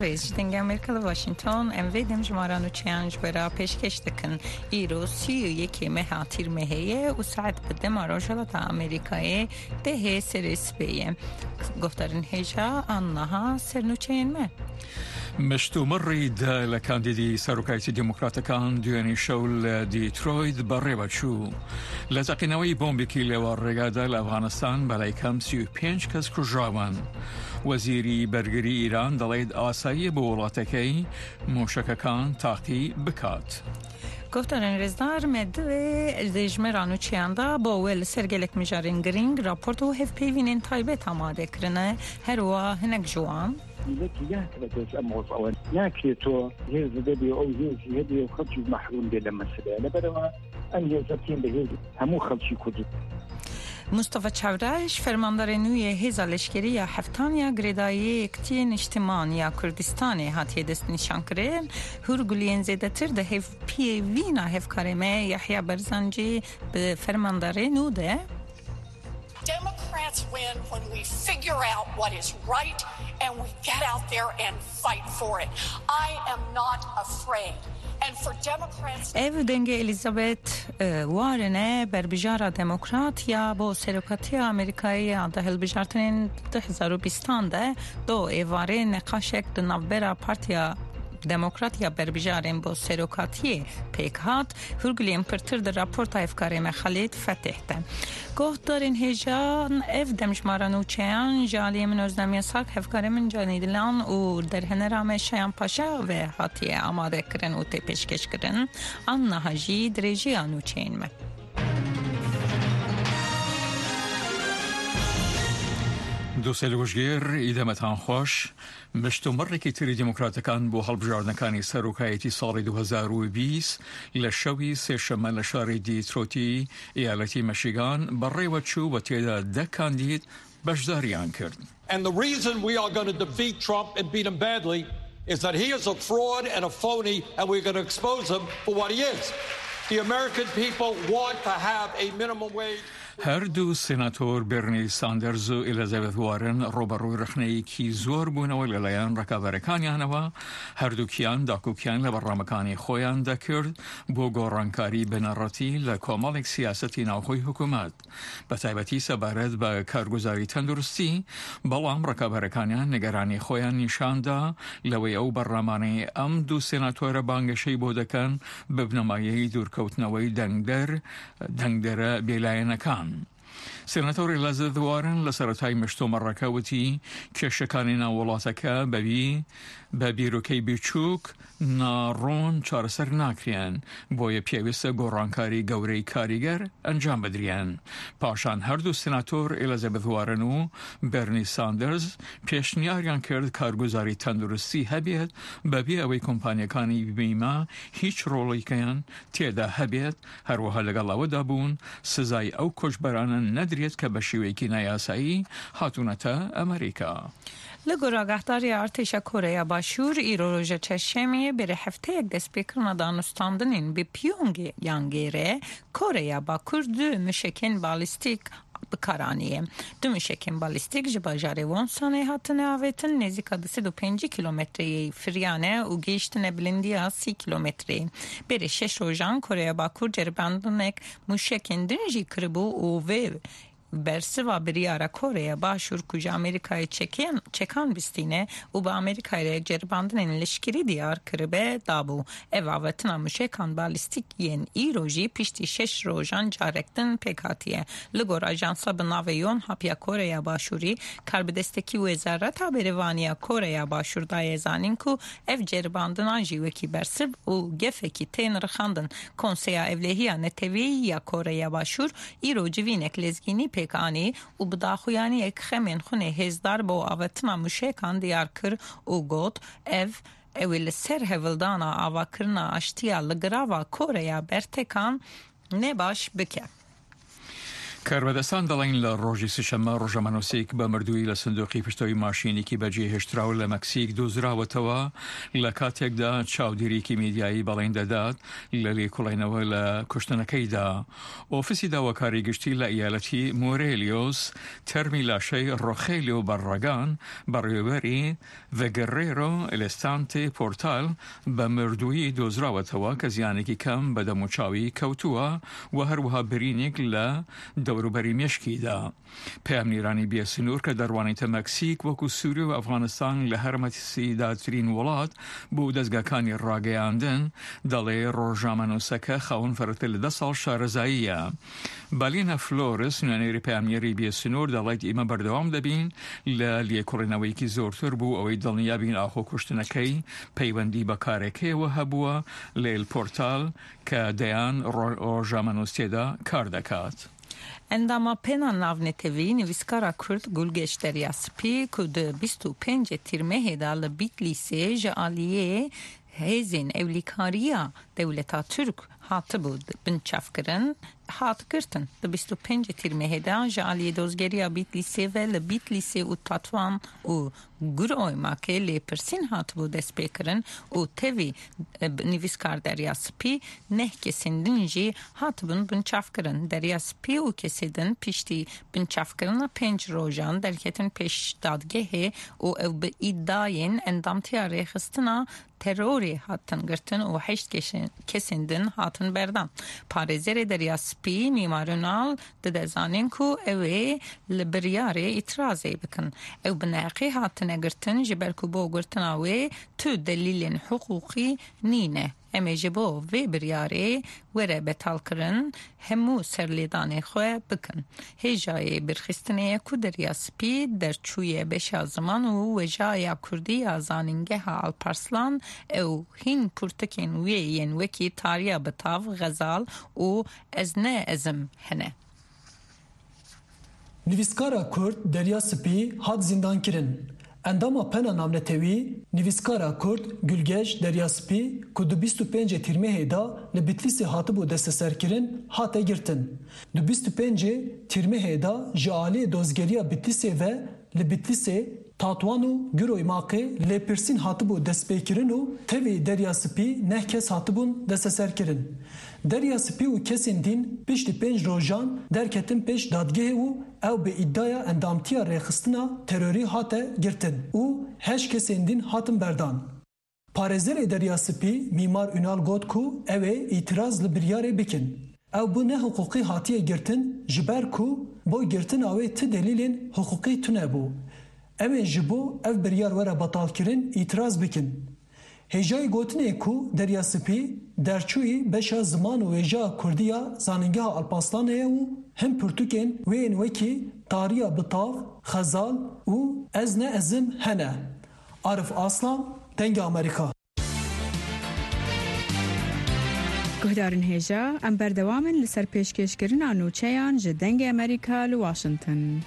رئیس جمهوری آمریکا واشنگتن امروز دمجماران و چیانج برای پیشکش دکن ایرو 31 ماه تیر ماهیه و ساعت بدم آراجلات آمریکایی ده سریس بیه گفتارن هیجا آنها سرنوچین ما مشتو مريد لكانديدي ساروكايتي ديمقراطيكان دياني شول ديترويت بريباتشو لتقينوي بومبيكي لورقادة لأفغانستان بلاي كم 35 كس كرجاوان وزيري برگري إيران دليد آساي بولاتكي موشككان تاقي بكات گفتارن رزدار مدوه دجمرانو چیاندا با ول سرگلک میجارین گرینگ راپورتو هف پیوینین تایبت آماده کرنه هروا هنک جوان التي يهتبت الموضوع ياكيتو هيز دبي او هيز هدي خرج محروم بلا مسألة لبروا ان يزتين به همو خرجي كدو مصطفى چاورش فرماندار نوی هیزا لشکری یا هفتانیا گریدایی اکتین اجتماعی یا کردستانی هاتی دست نشان کرن هرگولین زیده تر ده هف پی وینا هف کارمه یحیی برزنجی به فرماندار نوده Democrats win when we figure out what is right and we get out there and fight for it. I am not afraid. And for Democrats... Ev denge Elizabeth Warren'e berbijara demokrat ya bo serokati Amerika'yı ya da helbijartinin 2020'de do evare nekaşek de navbera partiya دموکراتیا بربیجارن با سروکاتی پیکات هرگلیم پرتر در راپورت افکاری خالد فتحته گفت دارین هجان اف دمجمارانو چیان جالی من ازدمی ساک افکاری من جانیدلان و در هنرام شیان پاشا و حاتی آماده کرن و تپشکش کرن آن نهاجی درجی آنو چین me دوسل وشگیر ایدمتان خوش مشتمر که تری دموکراتکان بو هەڵبژاردنەکانی سەرۆکایەتی ساڵی 2020 لە شەوی سێشەممە لە شاری دیترۆتی ئیالەتی مەشیگان بەڕێوە چوو بە تێدا 10 کاندید بەشداریان کرد. And the reason we are going to defeat Trump and beat him badly is that he is a fraud and a phony and we're going to expose him for what he is. The American people want to have a minimum wage. هر دو سناتور برنی ساندرز و الیزابت وارن روبروی رخنه‌ای کی زور بوونەوە لەلایەن ڕکابەرەکانیانەوە هەردووکیان داکوکیان لە بەڕامەکانی خۆیان دەکرد بۆ گۆڕانکاری بنەڕەتی لە کۆمەڵێک سیاسەتی ناوخۆی حکوومەت بە تایبەتی سەبارەت بە کارگوزاری تەندروستی بەڵام ڕکابەرەکانیان نیگەرانی خۆیان نیشاندا لەوەی ئەو بەڕامانەی ئەم دوو سناتۆرە بانگەشەی بۆ دەکەن بە بنەمایەی دوورکەوتنەوەی دەنگدەرە بێلایەنەکان. سناتۆر ئێلیزابێت وارن لە سەرەتای مشتۆمەڕەکە وتی کێشەکانی ناووڵاتەکە بە بیرۆکەی بچووک ناڕۆن چارەسەر ناکرێن بۆیە پێویستە گۆڕانکاری گەورەی کاریگەر ئەنجام بدرێن. پاشان هەردوو سناتۆر ئێلیزابێت وارن و بەرنی ساندرز پێشنیاریان کرد کارگوزاری تەندروستی هەبێت بەبێ ئەوەی کۆمپانیەکانی بیمە هیچ ڕۆڵێکیان تێدا هەبێت هەروەها لەگەڵ ئەوەدا بوون سزای ئەو کۆچبەرانە نەدرێت کە بە شێوەیەکی نایاسایی هاتوونەتە ئەمریکا. لگوراگهداری ارتش کره باشور ایروژه چشمی بر هفته یک دست بکرنا دانستاندنین به پیونگیانگیره کره با کرد مشکن بالیستیک بکارانیه دو مشکن بالیستیک جباجاره وانسانه هاتنه آویتن نزیکا 25 کیلومتری فریانه و گیشتنه بلندی 30 کیلومتری بر 6 روزان کره با کرد جرباندنک مشکن دنجی کربو و برسوا بریارا کره باشور کجا آمریکای چکان بستینه و با آمریکای جرباندن لشکری دیار کربه دابو اواوتنا مشکان بالیستیک ین ایروژی پیشتی 6 روزان جارکتن پیکاتیه لگور اجانسا بناویون هاپیا کره باشوری کاربدستکی وزارت بروانیا کره باشور دای زانین کو اف جرباندنا جیوکی برسب و گفکی تین رخاندن کنسیا evlehiya نتوی یا کره باشور ایروژی وینک لزگینی پیکانی و بداخویانی یک خمین خونه هزدار با آوتنا مشکان دیار کر و گوت اویل سر هولدانا آوا کرنا اشتیا لگراوا کوریا برتکان نباش بکه. کاربەدەستان دەڵێن لە ڕۆژی سشەمە ڕۆژەمەنووسێک بە مردووی لە سندوقی پشتەوەی ماشینێکی بەجێهێشتراوە لە مەکسیک دۆزراوەتەوە لە کاتێکدا چاودێریی میدیایی بەڵێن دەدات لە لێکۆڵێنەوە لە کوشتنەکەیدا. ئۆفیسی داواکاری گشتی لە ئیالەتی مۆرێلیۆس تەرمی لاشەی ڕۆخێلیۆ بەڕەگان بەڕێوەبەری ڤێگەڕێرۆ ئێلستانتێ پۆرتال بە مردووی دۆزراوەتەوە کە زیانێکی کەم بە دەموچاوی کەوتووە و هەروەها برینێک لە دەوروبەری مێشکیدا. پەیامنیرانی بێسنوور کە دەڕوانێتە مەکسیک وەکو سووریە و ئەفغانستان لە هەرمەتیداترین وڵات بۆ دەستگاکانی ڕاگەیاندن دەڵێ ڕۆژنامەنووسەکە خاوەن فەرەتر لە 10 ساڵ شارەزاییە. بالینە فلۆرس نوێنەری پەیامنیری بێسنوور دەڵێت ئێمە بەردەوام دەبین لە لێکۆڵێنەوەیەکی زۆرتر بوو ئەوەی دڵنیابین ئاخۆ کوشتنەکەی پەیوەندی بە کارێکەوە هەبووە لە ئێلپۆرتال کە دەیان ڕۆژنامەنووسێدا کار دەکات. Endama pena navnetevî nivîskara Kurd Gulgeş Deryaspî ku di 25 tîrmehê da li Bitlisê ji aliyê hêzên ewlîkariya dewleta Türk hatibû binçavkirin hatgirtin. Di 25 tîrmehê da ji aliyê dozgeriya Bitlisê ve li Bitlisê û Tatvan û Guroymakê lêpirsîn hatibû destpêkirin û tevî nivîskar Deryaspî neh kesên din jî hatibûn binçavkirin. Deryaspî û kesê din piştî binçavkirina 5 rojan derketin pêşdadgehê û ew bi îdayên endamtiya rêxistina terorê hatin girtin û 8 kesên din hatin berdan. Parêzerê Deryaspî Mîmar Ünal didezanîn ku ew ê li biryarê îtirazê bikin. Ew bi neqî hatine girtin ji ber ku bo girtina wê tu delîlên hiqûqî nîne. Em ê ji bo vê biryarê were betalkirin hemû serlêdanê xwe bikin. Hêjayê birxistinê ku Deryaspî derçûye beşa ziman û wejaya Kurdî ya zanîngeha Alparslan ew hîn pirtûkên wê yên wekî Tariya Bitav, Xezal û Ez ne ezim hene. Nivîskara Kurd Deryaspî hat zindankirin. Endama pena navnetewî nivîskara Kurd Gulgeş Deryaspî ku di 25 tîrmehê da li Bitlisê hatibû desteserkirin hate girtin. Di 25 tîrmehê da ji aliyê dozgeriya Bitlisê ve li Bitlisê Tatwan û Guroymakê lêpirsîn hatibû destpêkirin û tevî Deryaspî neh kes hatibûn desteserkirin. Deryaspî û kesên din piştî 5 rojan derketin pêş dadgehê û ew bi îdaya endamtiya rêxistina terorî hate girtin û 8 kesên din hatin berdan. Parêzerê Deryaspî Mîmar Ünal got ku ew ê îtiraz li biryarê bikin. Ew bu ne hiqûqî hatiye girtin ji ber ku bo girtina wê ti delîlên hiqûqî tune bû. Em ê ji bo ev biryar were betalkirin îtiraz bikin. Hêjayê gotinê ku Deryaspî derçûyî beşa ziman û wêjeya Kurdiya zanîngeha Alparslanê û him pirtûkên wê yên wekî Tariya Bitav, Xezal û Ez ne ezim hene. Arif Aslan, Dengê Amerîka. Guhdarên hêja em berdewamin li ser pêşkêşkirina nûçeyan ji Dengê Amerîka li Washington.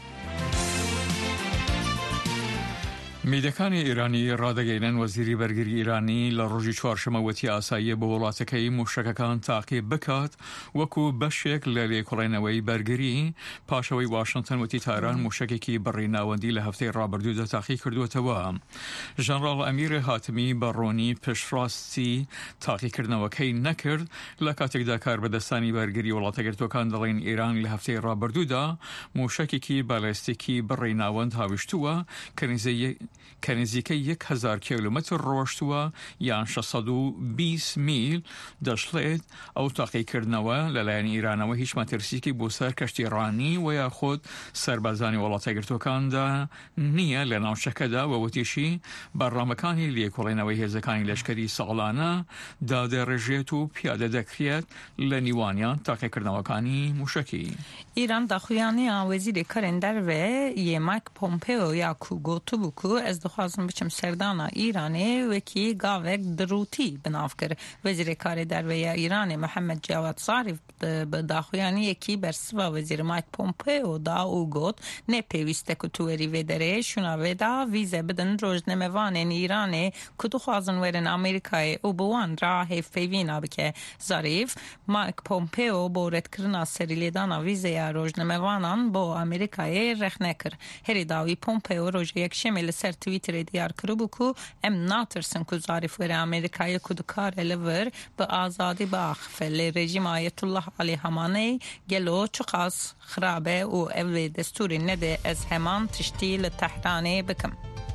میدەکانی ئێرانی ڕادەگەینەن وەزیری بەرگری ئێرانی لە ڕۆژی چوارشەمە وەتی ئاساییە بە وڵاتەکەی موشکەکان تاقیب بکات وەکو بەشێک لە لێکۆڵێنەوەی بەرگری پاشەوەی واشنگتن وتی تاران موشکێکی بەڕێناوەندی لە هەفتەی ڕابردوودا تاقی کردوێتەوە. ژەنڕاڵ ئەمیر هاتمی بەڕۆنی پشتڕاستی تاقیکردنەوەکەی نەکرد لە کاتێکدا کاربەدەستانی بەرگری وڵاتەگرتوەکان دەڵێن ئێران لە هەفتەی ڕابردوودا موشکێکی بالێستێکی بەڕێناوەند هاویشتووە کە نزیکەی 1000 کیلومتر ڕۆشتووە یان 620 میل دەشڵێت ئەو تاقیکردنەوە لەلایەن ئیرانەوە هیچ مەترسیکی بۆ سەر کەشتیڕانی و یاخود سەربازانی وڵاتەگرتوەکاندا نییە لە ناوچەکەدا و وتیشی بەڕامەکانی لێکۆڵێنەوەی هێزەکانی لەشکری ساڵانە دادەڕێژێت و پیادە دەکرێت لە نیوانیان تاقیکردنەوەکانی موشکی. ایران داخویانی وزیر کرن در و یمک پومپئو یا کو گوتو بکو از دخوازم بچم سردانا ایرانی وکی گاوک دروتی بناف کر وزیر کار درویه ایران محمد جواد ظریف بداخویانی یکی برسوا وزیر مایک پومپئو دا او گوت نه پیوسته که توری ودره شونا ودا ویزه بدن روزنامه‌وان ایران که دخوازن ورن آمریکای او بوان راه فیوینا بکه ظریف مایک پومپئو بورد کرنا سریلیدانا ویزه روزنامه‌وانان با آمریکای رخنه کر هری داوی پومپئو روز یک شمل سر توییتر دیار کرد کو ام ناترسن که ظریف ور آمریکای کدکار لور به آزادی باخ فل رژیم آیت الله علی خامنه‌ای گلو چقاس خرابه و او دستوری نده از همان تشتیل تحرانه بکم.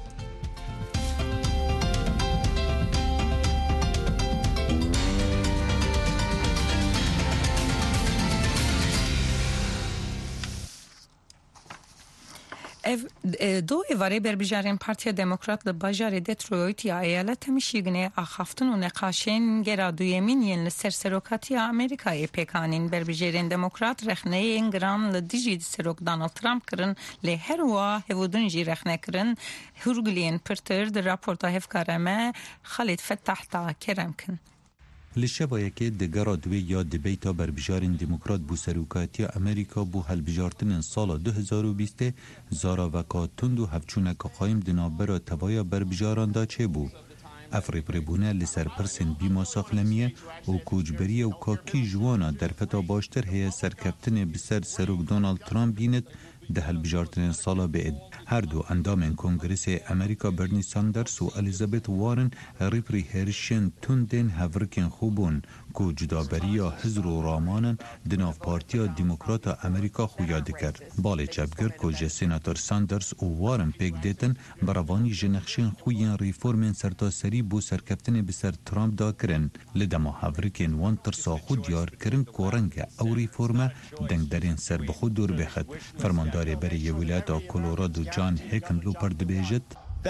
دو ایواره بربیجارین پارتیا دموکرات لباجار دیترویت یا ایالت میشیگنه آخافتن و نقاشین گرا دویمینین لسر سروکاتی آمریکای پیکانین بربیجارین دموکرات رخنه اینگران لدیجی سروک دانالد ترامپ کرن لهر و هودنجی رخنه کرن هرگلین پرتر در راپورتا هفکارمه خالد فتح تا کرم کن. لشبایه که دگرا دوی یا دبیتا بربیجارین دموکرات بو سروکاتی امریکا بو هلبیجارتن سال 2020 زارا وکاتند و هفچونک قایم دنابرا توایا بربیجاران دا چه بو؟ افری پریبونه لسر پرسن بیما ساخلمیه و کوجبریه و کاکی جوانا در فتا باشتر هیا سرکبتن بسر سروک دونالد ترامپ بیند ده هلبیجارتن سالا بعد. هر دو اندام کنگرس امریکا برنی ساندرز و الیزابت وارن ریپری هرشن تندن هورکن خوبون که جدابریا حزر و رامانن دناف پارتیا دموکراتا امریکا خویاد کرد. باله چپگر که سیناتور ساندرز و وارن پیک دیتن بروانی جنخشن خویان ریفورمن سرتاسری بو سرکفتن بسر ترامپ دا کرن. لدما هورکن وان ترسا خود دیار کرن کورنگ او ریفورمه دنگ درین سر بخود دور بخد. فرماندار بری ولایت کولورادو جان هیکن لوپر دبیجت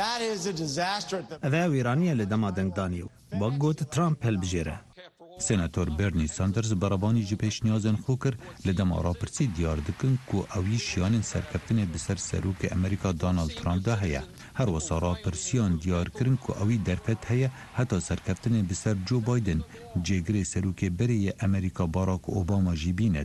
اذا ویرانی لدما دنگ دانیو با گوت ترامپ هل بجیره. سناتور برنی ساندرز برابانی جی پیش نیازن خوکر لدما راپرسی دیار دکن کو اوی شیان سرکفتن بسر سروک امریکا دونالد ترامپ دا هیا. هر وصا راپرسیان دیار کرن کو اوی درفت هیا حتی سرکفتن بسر جو بایدن جگری سروک بری امریکا باراک اوباما جی بیند.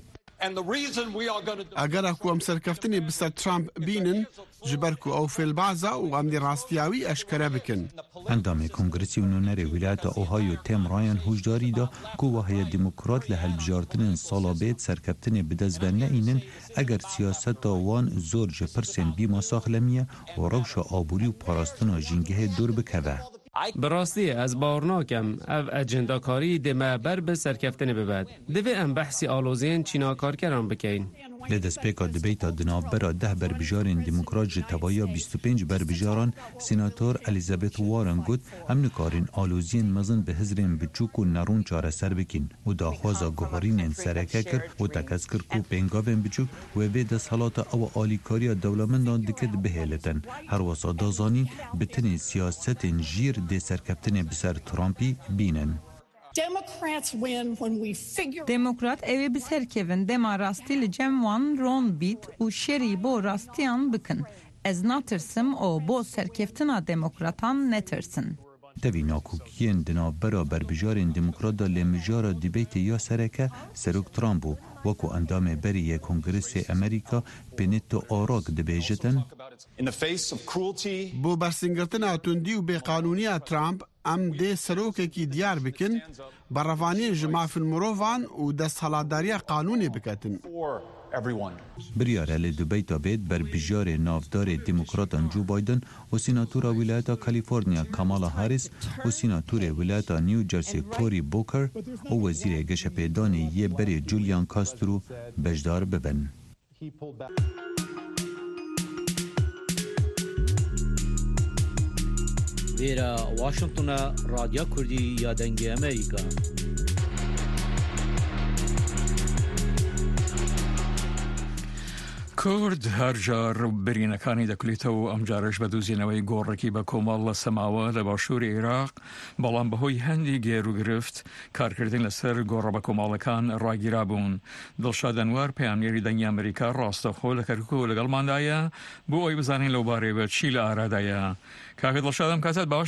اگر اكو ام سركفتني بسر ترامب بينن جبركو او في البعضة وامدي راستياوي اشكرا بكن. اندام کنگرسی و نونر ولایت اوهایو تیم رایان هوشداری دا که وحی دموکرات لحلبجارتن سالابید سرکبتن بدزبنه اینن اگر سیاست وان زور جپرسن بیما ساخلمیه و روش آبوری و پاراستنا جنگه دور بکوه. براستی از باورناکم او اجندا کاری دمه بر به سرکفتن ببد دوی ام بحثی آلوزین چینا کار کران بکین. لدست پیکا دبیتا دناب برا 10 بربیجارین دموکرات جتوایا 25 بربیجاران سیناتور الیزابت وارن گود ام نکارین آلوزین مزن به هزرین بچوک و نرون چاره سر بکین و داخوازا گوهارین سرکه کر و تکس کر کو پینگاوین بچوک و وید سالات او آلیکاریا دولمندان دکت بهیلتن هر واسا دازانی بتنی سیاست جیر دی سرکبتن بسر ترامپی بینن. دموکرات اوی بسر کهون دما راستی لجم وان رون بیت و شری بو راستیان بکن. از ناترسم او بو سرکفتنا دموکراتان نترسن. دوی ناکوکین دنا برا بربیجارین دموکرات دا لمجارا دیبیت یا سرکه سروک ترامپو وکو اندام بری کنگرس امریکا پینیتو آراک دبیجتن بو برسنگرتنا تندی و بی قانونی ترامپ ام دی سروکه کی دیار بکن بروانی جماع فی المروفان و دست حلاداری قانونی بکتن. بریاره لدوبیتا بید بر بیجار نافدار دموکراتان جو بایدن و سیناتور ولایت کالیفرنیا کامالا هاریس و سیناتور ولایت نیو جرسی کوری بوکر و وزیر گشت پیدانی یه بری جولیان کاسترو بجدار ببن. ویرا واشنطن رادیو کردی یا دنگ امریکا. کورد هەرجار برینەکانی دەکولێتەوە ئەمجارش بە دووزینەوەی گۆڕێکی بە کۆمەڵ لە سەماوە لە باشووری عێراق بەڵام بەهۆی هەندی گێر و گرفت کارکردن لەسەر گۆڕە بە کۆمەڵەکان ڕاگیرا بوون. دڵشاد ئەنوار پەیامنێری دەنگی ئەمریکا ڕاستەخۆ لە کەرکووک لەگەڵماندایە بۆ ئەوی بزانین لەو بارەیەوە چی لە ئارادایە. کاکە دڵشاد ئەم کاتت باش؟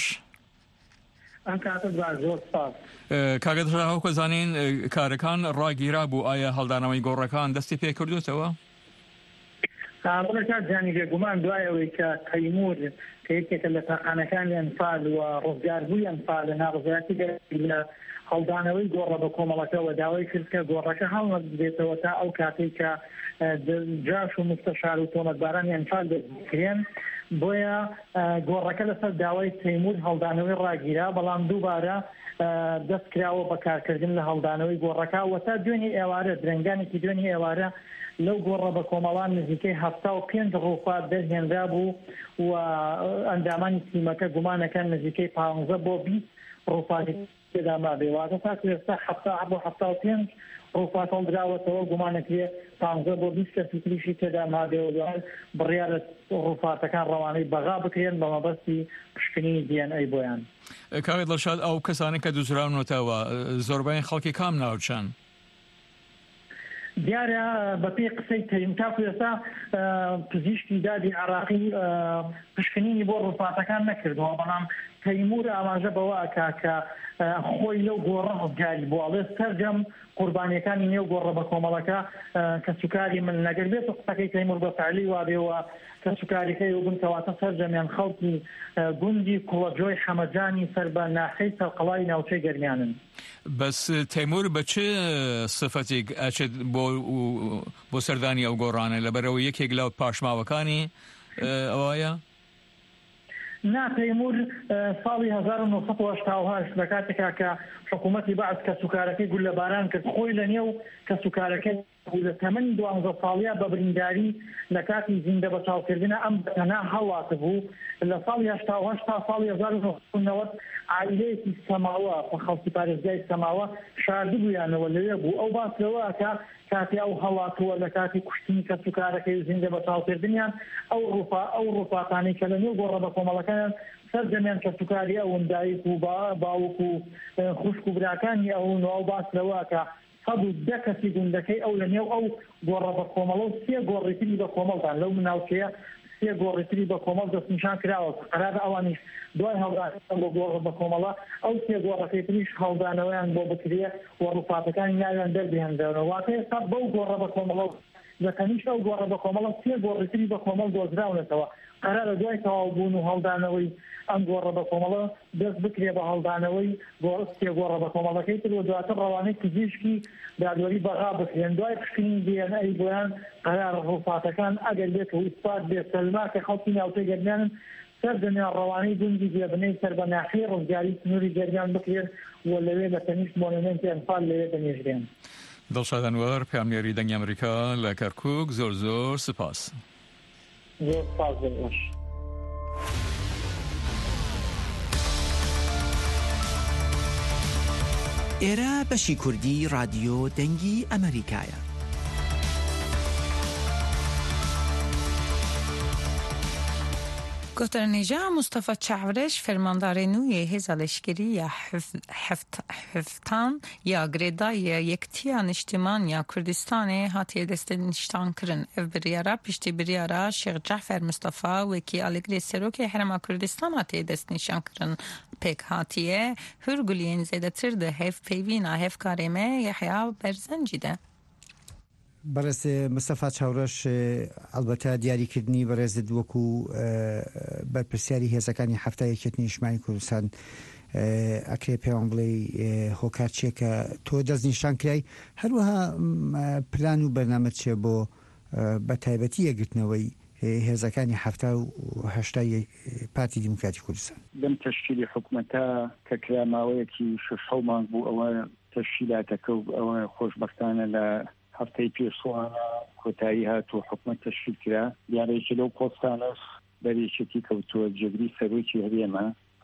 کاکە دڵشاد هەوکە زانین کارەکان ڕاگیرا بوو، ئایا هەڵدانەوەی گۆڕەکان دەستی پێ کردوتەوە؟ بڵێکات جانی بێگومان دوایەوەی کە تەیمور کە یەکێکە لە تاقانەکانی ئەنفال و ڕزگاربووی ئەنفال لە ناڕزایەتی لە هەڵدانەوەی گۆڕە بە کۆمەڵەکەەوە داوای کرد کە گۆڕەکە هەڵ بێتەوە تا ئەو کاتێک کە جاش و مستەشار و تۆمەتبارانی ئەنفال دەستکرێن. بۆیە گۆڕەکە لەسەر داوای تەیمور هەڵدانەوەی ڕاگیرا، بەڵام دووبارە دەست کراوە بە کارکردن لە هەڵدانەوەی گۆڕەکە و تا دوێنێ ئێوارە درنگانێکی دوێنێ ئێوارە لەو گۆڕە بە کۆمەڵان نزیکەی 75 ڕووپات دەرهێنرا بوو و ئەندامانی تیمەکە گومانەکان نزیکەی 15 بۆ 20 ڕووپاتی تێدا مابێواتە تا ئێستا 75 ڕووپات هەڵدراوەتەوە گومانەکرێ 15 بۆ 20 کەسی تریشی تێدا مابێوە بڕیارە ڕووپاتەکان ڕەوانەی بەغا بکرێن بە مەبەستی پشکنینی DNA بۆیان. کاکە دڵشاد ئەو کەسانی کە دووزراونەتەوە زۆربەیان خەڵکی کام ناوچەند؟ دیارە بەپێی قسەی تەیم تاکو ئێستا پزیشکی دادی عراقی پشکنینی بۆ ڕووپاتەکان نەکردەوە، بەڵام تەیمور ئاماژە بەوە ئەکا کە خۆی لەو گۆڕە ڕزگاری بۆ ئەڵێ سەرجەم قوربانیەکانی نێو گۆڕە بە کۆمەڵەکە کە سوکاری من نەگەر بێت قسەکەی تەیمور بە فعلی وابێەوە کە سوکاریەکەی و بنکەواتە سەرجەمیان خەڵکی گوندی کوڵەجۆی حەمەجانی سەر بە ناحەی سەرقەڵای ناوچەی گەرمیانن. بەس تەیمور بە چه سفەتێک ئەچێت بۆ سەردانی ئەو گۆڕانە لەبەرەوە یەکێک لە پاشماوەکانی ئەوایە؟ نا تەیمور ساڵی 1980 لە کاتێکا کە حکوومەتی بەعد کە سوکارەکەی گول لە باران کرد خۆی لە نێو کە سوکارەکەی لە تەمەنی 12 ساڵیە بە برینداری لە کاتی زیندە بە چاوکردنە ئەم بەتەنها هەڵاتە بوو. لە ساڵی 1980 تا ساڵی 1990 عائلەیەکی سەماوە خەڵکی پارێزگای سەماوە شاردبوویانەوە لەوێ بوو. ئەو باس لەوە کە کاتی ئەو هەڵاتووە لە کاتی کوشتنی کە سوکارەکەی زیندە بە چاوکردنیان ئەو ڕووپاتانی کە لە نێو گۆڕە بە کۆمەڵەکان سەرجەمیان کە سوکاری ئەوەندایک و باوک و خوشک و براکانی ئەوون و ئەو باس لەوە کە 110 کەسی گوندەکەی ئەو لە نێو ئەو گۆڕە بە کۆمەڵە و 3 گۆڕیتری بە کۆمەڵدان لەو مناوچەیە 3 گۆڕیتری بە کۆمەڵ دەستنیشان کراوە قەرار ئەوانیش دوای هەڵدانەوەیان بۆ گۆڕە بە کۆمەڵە ئەو 3 گۆڕەکەی تریش هەڵدانەوەیان بۆ بکرێ و ڕووپاتەکانی ناویان دەربهێنرێنەوە. واتە ئێستا بەو گۆڕە بە کۆمەڵە لەکەنیش ئەو گۆڕە بە کۆمەڵە 3 گۆڕیتری بە کۆمەڵ دۆزراونەتەوە. قەرارە دوای تەواوبوون و هەڵدانەوەی ئەم گۆڕە بە کۆمەڵە دەست بکرێ بە هەڵدانەوەی گۆڕە بە کۆمەڵەکەی تر و دواتر ڕەوانەی پزیشکی دادوەری بەغا بکرێن. دوای پشکنی DNA بۆیان قەرارە ڕووپاتەکان ئەگەر بێت و ئیسپات بێت سەلما کە خەڵکی ناوچەی گەرمیانن سەردەمیان ڕەوانەی گوندی دێبنەی سەر بە ناحیەی ڕزگاری سنووری گەرمیان بکرێن و لەوێ لە تەنیشت مۆنومێنتی ئەنفال لەوێ دەنێژرێن. دڵشاد ئەنوار پەیامنێری دەنگی ئەمریکا لە کەرکووک زۆر سپاس. زۆر سپاس دەباش. ئێرە بەشی کوردی رادیۆ دەنگی ئەمریکایە. گۆتەرنێژا مستەفا چاورش فەرماندارê nû yê hêza leşkerî ya Hevtan ya Grêdayê Yektiya Niştiman ya Kurdistanê hatiye destnîşankirin. Ev biryara piştî biryara Şêx Cefer Mustafa wekî alîgirê Serokê Herêma Kurdistan hatiye destnîşankirin pêk hatiye hûrguliyên zêdetir di hevpeyvîna hevkarê me Yehya Berzencî de. بەڕێز مستەفا چاورەش ئەلبەتە دیاریکردنی بەڕێزت وەکو بەرپرسیاری هێزەکانی هەفتای یەکێتی نیشتیمانی کوردستان ئەکرێ پێوان بڵێ هۆکار چیە کە تۆ دەستنیشان کرای هەروەها پلان و بەرنامە چێ بۆ بە تایبەتی یەکگرتنەوەی هێزەکانی هەفتا و هەشتای پارتی دیموکراتی کوردستان. لەم تەشکیلی حکوومەتە کە کراماوەیەکی 6 مانگ بوو ئەوە تەشکیلاتەکە و ئەوە خۆشبەختانە لە هەفتەی پێشوانە کۆتایی هاتوو حکوومەت تەشکیل کرا. دیارێکی لەو پۆستانەش بەرێکێتی کەوتووە جێگری سەرۆکی هەرێمە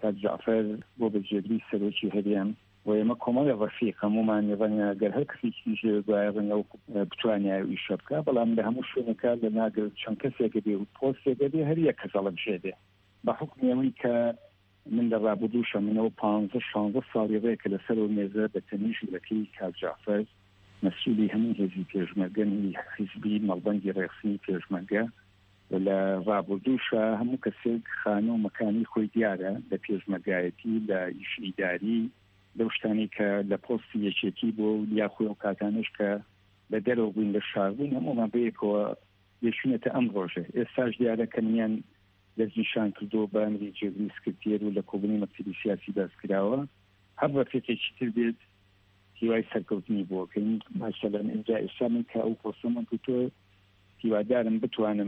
کاک جعفەر بۆ بەجێگری سەرۆکی هەریان و ئێمە کۆمەڵی ڕەفیق هەمومان ڕەنگە گەر هەر کەسێکی دوایە ڕەنگە بتوانای ئیشە بکە بەڵام لە هەموو شوێنێکە لە ناگەر چەند کەسێکە بێ و پۆستێکە بێ هەر یەک کەس هەڵە بژێدێ بە حکمی ئەوەی کە من لە ڕابردووشە منەوە 15-16 ساڵی ڕێکە لەسەر و مێزە بە تەنیژلەکەی کاک جعفەر مەسئولی هەموو هێزی پێشمەرگەنی حیزبی مەڵبەندی ڕێخستنی پێشمەرگە لە ڕابردووشە هەموو کەسێک خانە و مەکانی خۆی دیارە لە پێشمەرگایەتی لە ئیشئیداری لەو شتانی کە لە پۆستی یەکێتی بۆ یاخۆی و کاتانش کە لە دەرەوە بووین لە شاربوون هەمومان بەیەکەوە دێشونێتە ئەم ڕۆژە ئێستاش دیارە کەمیان دەستنیشان کردو بە ئەمری جێگری سکرتێر و لە کۆبوونی مەکتەبی سیاسی دەستکراوە هەر ڕەفیقێکی تر بێت هیوای سەرکەوتنی بۆکەین ماشەڵەن ئینجا ئێستا من کە ئەو پۆستەمان کردووە هیوادارم بتوانم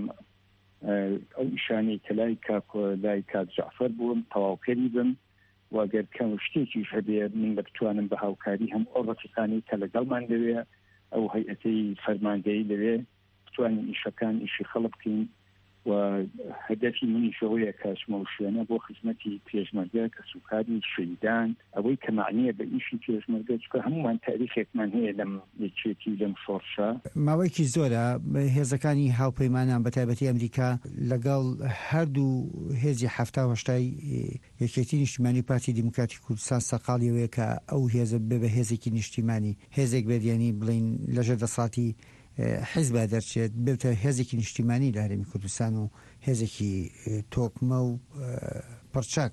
ئەو ئیشانەی کە لای کاک جعفەر بووم تەواوکەری بم واگەر کەم شتێکیش هەبێ من لە بتوانم بە هاوکاری هەم ئەو ڕەفیقانی کە لەگەڵمان لەوێ ئەو هەیئەتەی فەرماندەیی لەوێ بتوانین ئیشەکان ئیشی خەڵق بکەین و هەدەفی منیشەوەیە کەچمە و شوێنە بۆ خزمەتی پێشمەرگە کە سوکاری شەیدان ئەوەی کە معنیە بە ئیشی پێشمەرگە چکە هەمومان تاریخێکمان هەیە لەم یەکێتی لەم شۆڕشە ماوەیەکی زۆرە هێزەکانی هاوپەیمانان بە تایبەتی ئەمریکا لەگەڵ هەردوو هێزی 1970 یەکێتی نیشتیمانی پارتی دیموکراتی کوردستان سەقاڵیەوەیە کە ئەو هێزە بێ بە هێزێکی نیشتیمانی هێزێک بێدیانی بڵین لەژێر دەسەڵاتی حیزب دەرچێت بێتە هێزێکی نیشتیمانی لە هەرێمی کوردستان و هێزێکی تۆکمە و پڕچەک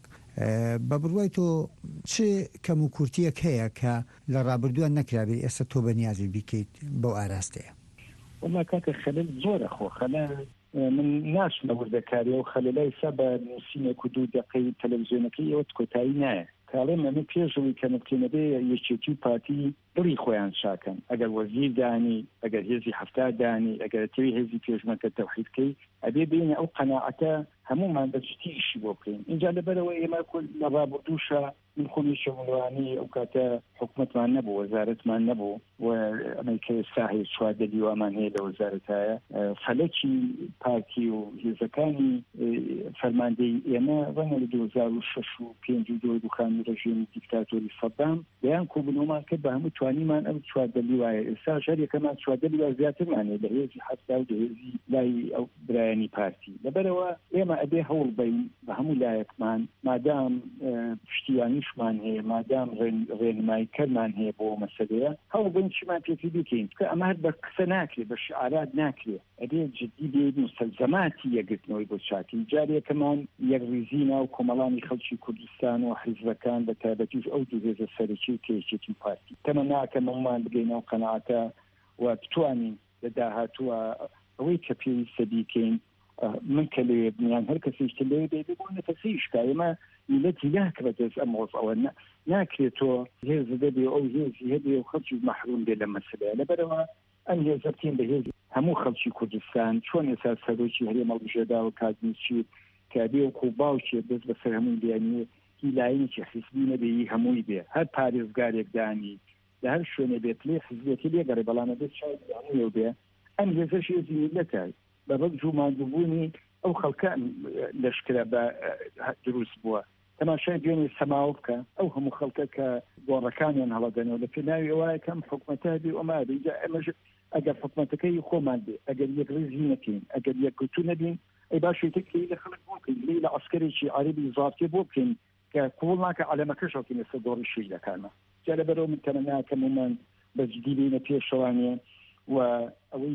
بە بڕوای تۆ چ کەم و کورتیەک هەیە کە لە ڕابردووان نەکرابێت ئێستا تۆ بە نیازی بیکەیت بەو ئاراستەیە وڵا کاکە خەلەل زۆرە خۆ خەلەل من ناچم لە وردەکاریە و خەلەلای سا بە نووسینێک و دوو دقەی تەلەڤیزیۆنەکەی ئەوە کۆتایی نایە کاڵێ مەمە پێشەوەی کە نەبێ یەکێتی و پارتی دڵی خۆیان شاکەن ئەگەر وەزیر دانی ئەگەر هێزی هەفتا دانی ئەگەر تێوی هێزی پێشمەرگە تەوحیدکەی ئەبێ بینە ئەو قەناعەتە هەموومان بەجددی ئیشی بۆ بکەین اینجا لەبەرەوە ئێمە لە ڕابردووشە من خۆمی شەمولوانی ئەو کاتە حکومەتمان نەبوو وەزارەتمان نەبوو و ئەمریکا ساحی سوادەلی وامان هەیە لە وەزارەتایە فەلەکی پارتی و هێزەکانی فەرماندەی ئێمە ڕەنگە لە 2006 و 5 دوخانی ڕژیمی دیکتاتۆری سەدام بەیان کۆبوونەوەمان کرد بە هەموو توانیمان ئەم چواردەلی وایە ئێستا شەریەکەمان چواردەلی وای زیاترمانێ لە هێزی هەفتا و هێزی لای ئەو برایانی پارتی لەبەرەوە ئێمە ئەبێ هەوڵ بین بە هەموو لایەکمان مادام پشتیوانیشمان هەیە مادام ڕێنماییکەرمان هەیە بۆ مەسەلەیە هەوڵ بین چیمان پێکی بکەین کە ئەمە هەر بە قسە ناکرێت بە شعارات ناکرێت ئەبێ جددی بێت مستەلزەماتی یەکگرتنەوەی بۆ چاکین جارێکەمان یەکریزی ناو کۆمەڵانی خەڵکی کوردستان و حیزبەکان بە تایبەتیش ئەو دوو هێزە سەرەکی کێشێتی پارتی تەمە ناکەمەمان بگەینەوە قەناعەتە و بتوانین لە داهاتووە ئەوەی کە پێویستە بیکەین من کە لێ بنیان هەر کەسێکی لێ بێ بۆ نەفەسیشکە ئێمە میلەتی ناکرێت ئەم وەزەوە ناکرێتەوە هێز دەبێ ئەو هێزی هەبێ و خەڵکی مەحروم بێ لە مەسەلەیە لەبەرەوە ئەم هێزە بکەین بە هێزی هەموو خەڵکی کوردستان چۆن ئێستا سەرۆکی هەرێمە هەڵبژێردا و کاتنیچی کە بێ و باوکێ دەست بەسەر هەمووی بیانیە هیلایەکی حیزبی نەبێ هەمووی بێ هەر پارێزگارێک دانی لە هەر شوێنێ بێت لێ حیزبێتی لێگەڕێ بەڵامە بێت شاید هەمووی بێ ئەم هێزەش هێزی میلەتە بە ڕەج و ماندووبوونی ئەو خەڵکە لەشکرە بە دروست بووە تەماشای دوێنێ سەماوە بکە ئەو هەموو خەڵکە کە گۆڕەکانیان هەڵەدەنەوە لە پێناوی ئەوە کەم حکومەتە بێ ئەمە بێجا ئەمەش ئەگەر حکومەتەکەی خۆمان بێ ئەگەر یەکڕێزی نەکەین ئەگەر یەکگرتوو نەبین ئەی باشێتەکەی لە خەڵک بۆ بکەین لێ لە عەسکەرێکی عەرەبی زابطێ بۆ بکەین کە قوڵ ناکە عەلەمەکەشەوە کەین ئێستا دۆڕی شیعەکانە جا لەبەرەوە من تەمەنا کەمومان بەجددی بینە پێشەوانێ و ئەوەی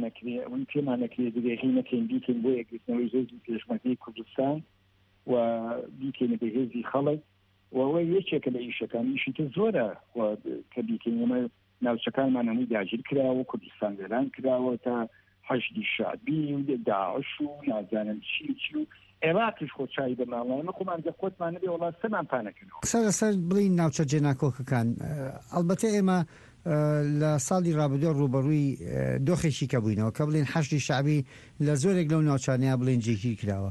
پێمانەکرێ دەبێغی نەکەین بیکەین بۆ یەکگرتنەوەی هێزی پێشمەرگەی کوردستان و بیکەینە بە هێزی خەڵک و ئەوە یەکێکە لە ئیشەکان ئیشیتە زۆرە کە بیکەین ئەمە ناوچەکانمان هەمووی داگیر کراوە کوردستان وێران کراوە تا حەشدی شعبی و داعش و نازانم چی و عێراقیش خۆچایی بەماڵانە خۆمان دە خۆتمانە بێ وڵات سەمان پانەکەنەوە سەر بڵین ناوچە جێناکۆکەکان ئەلبەتە ئێمە لە ساڵی ڕابردووە ڕوبەڕووی دۆخێکی کە بووینەوە کە بڵین حەشدی شعبی لە زۆرێک لەو ناوچانەیە بڵین جێگیر کراوە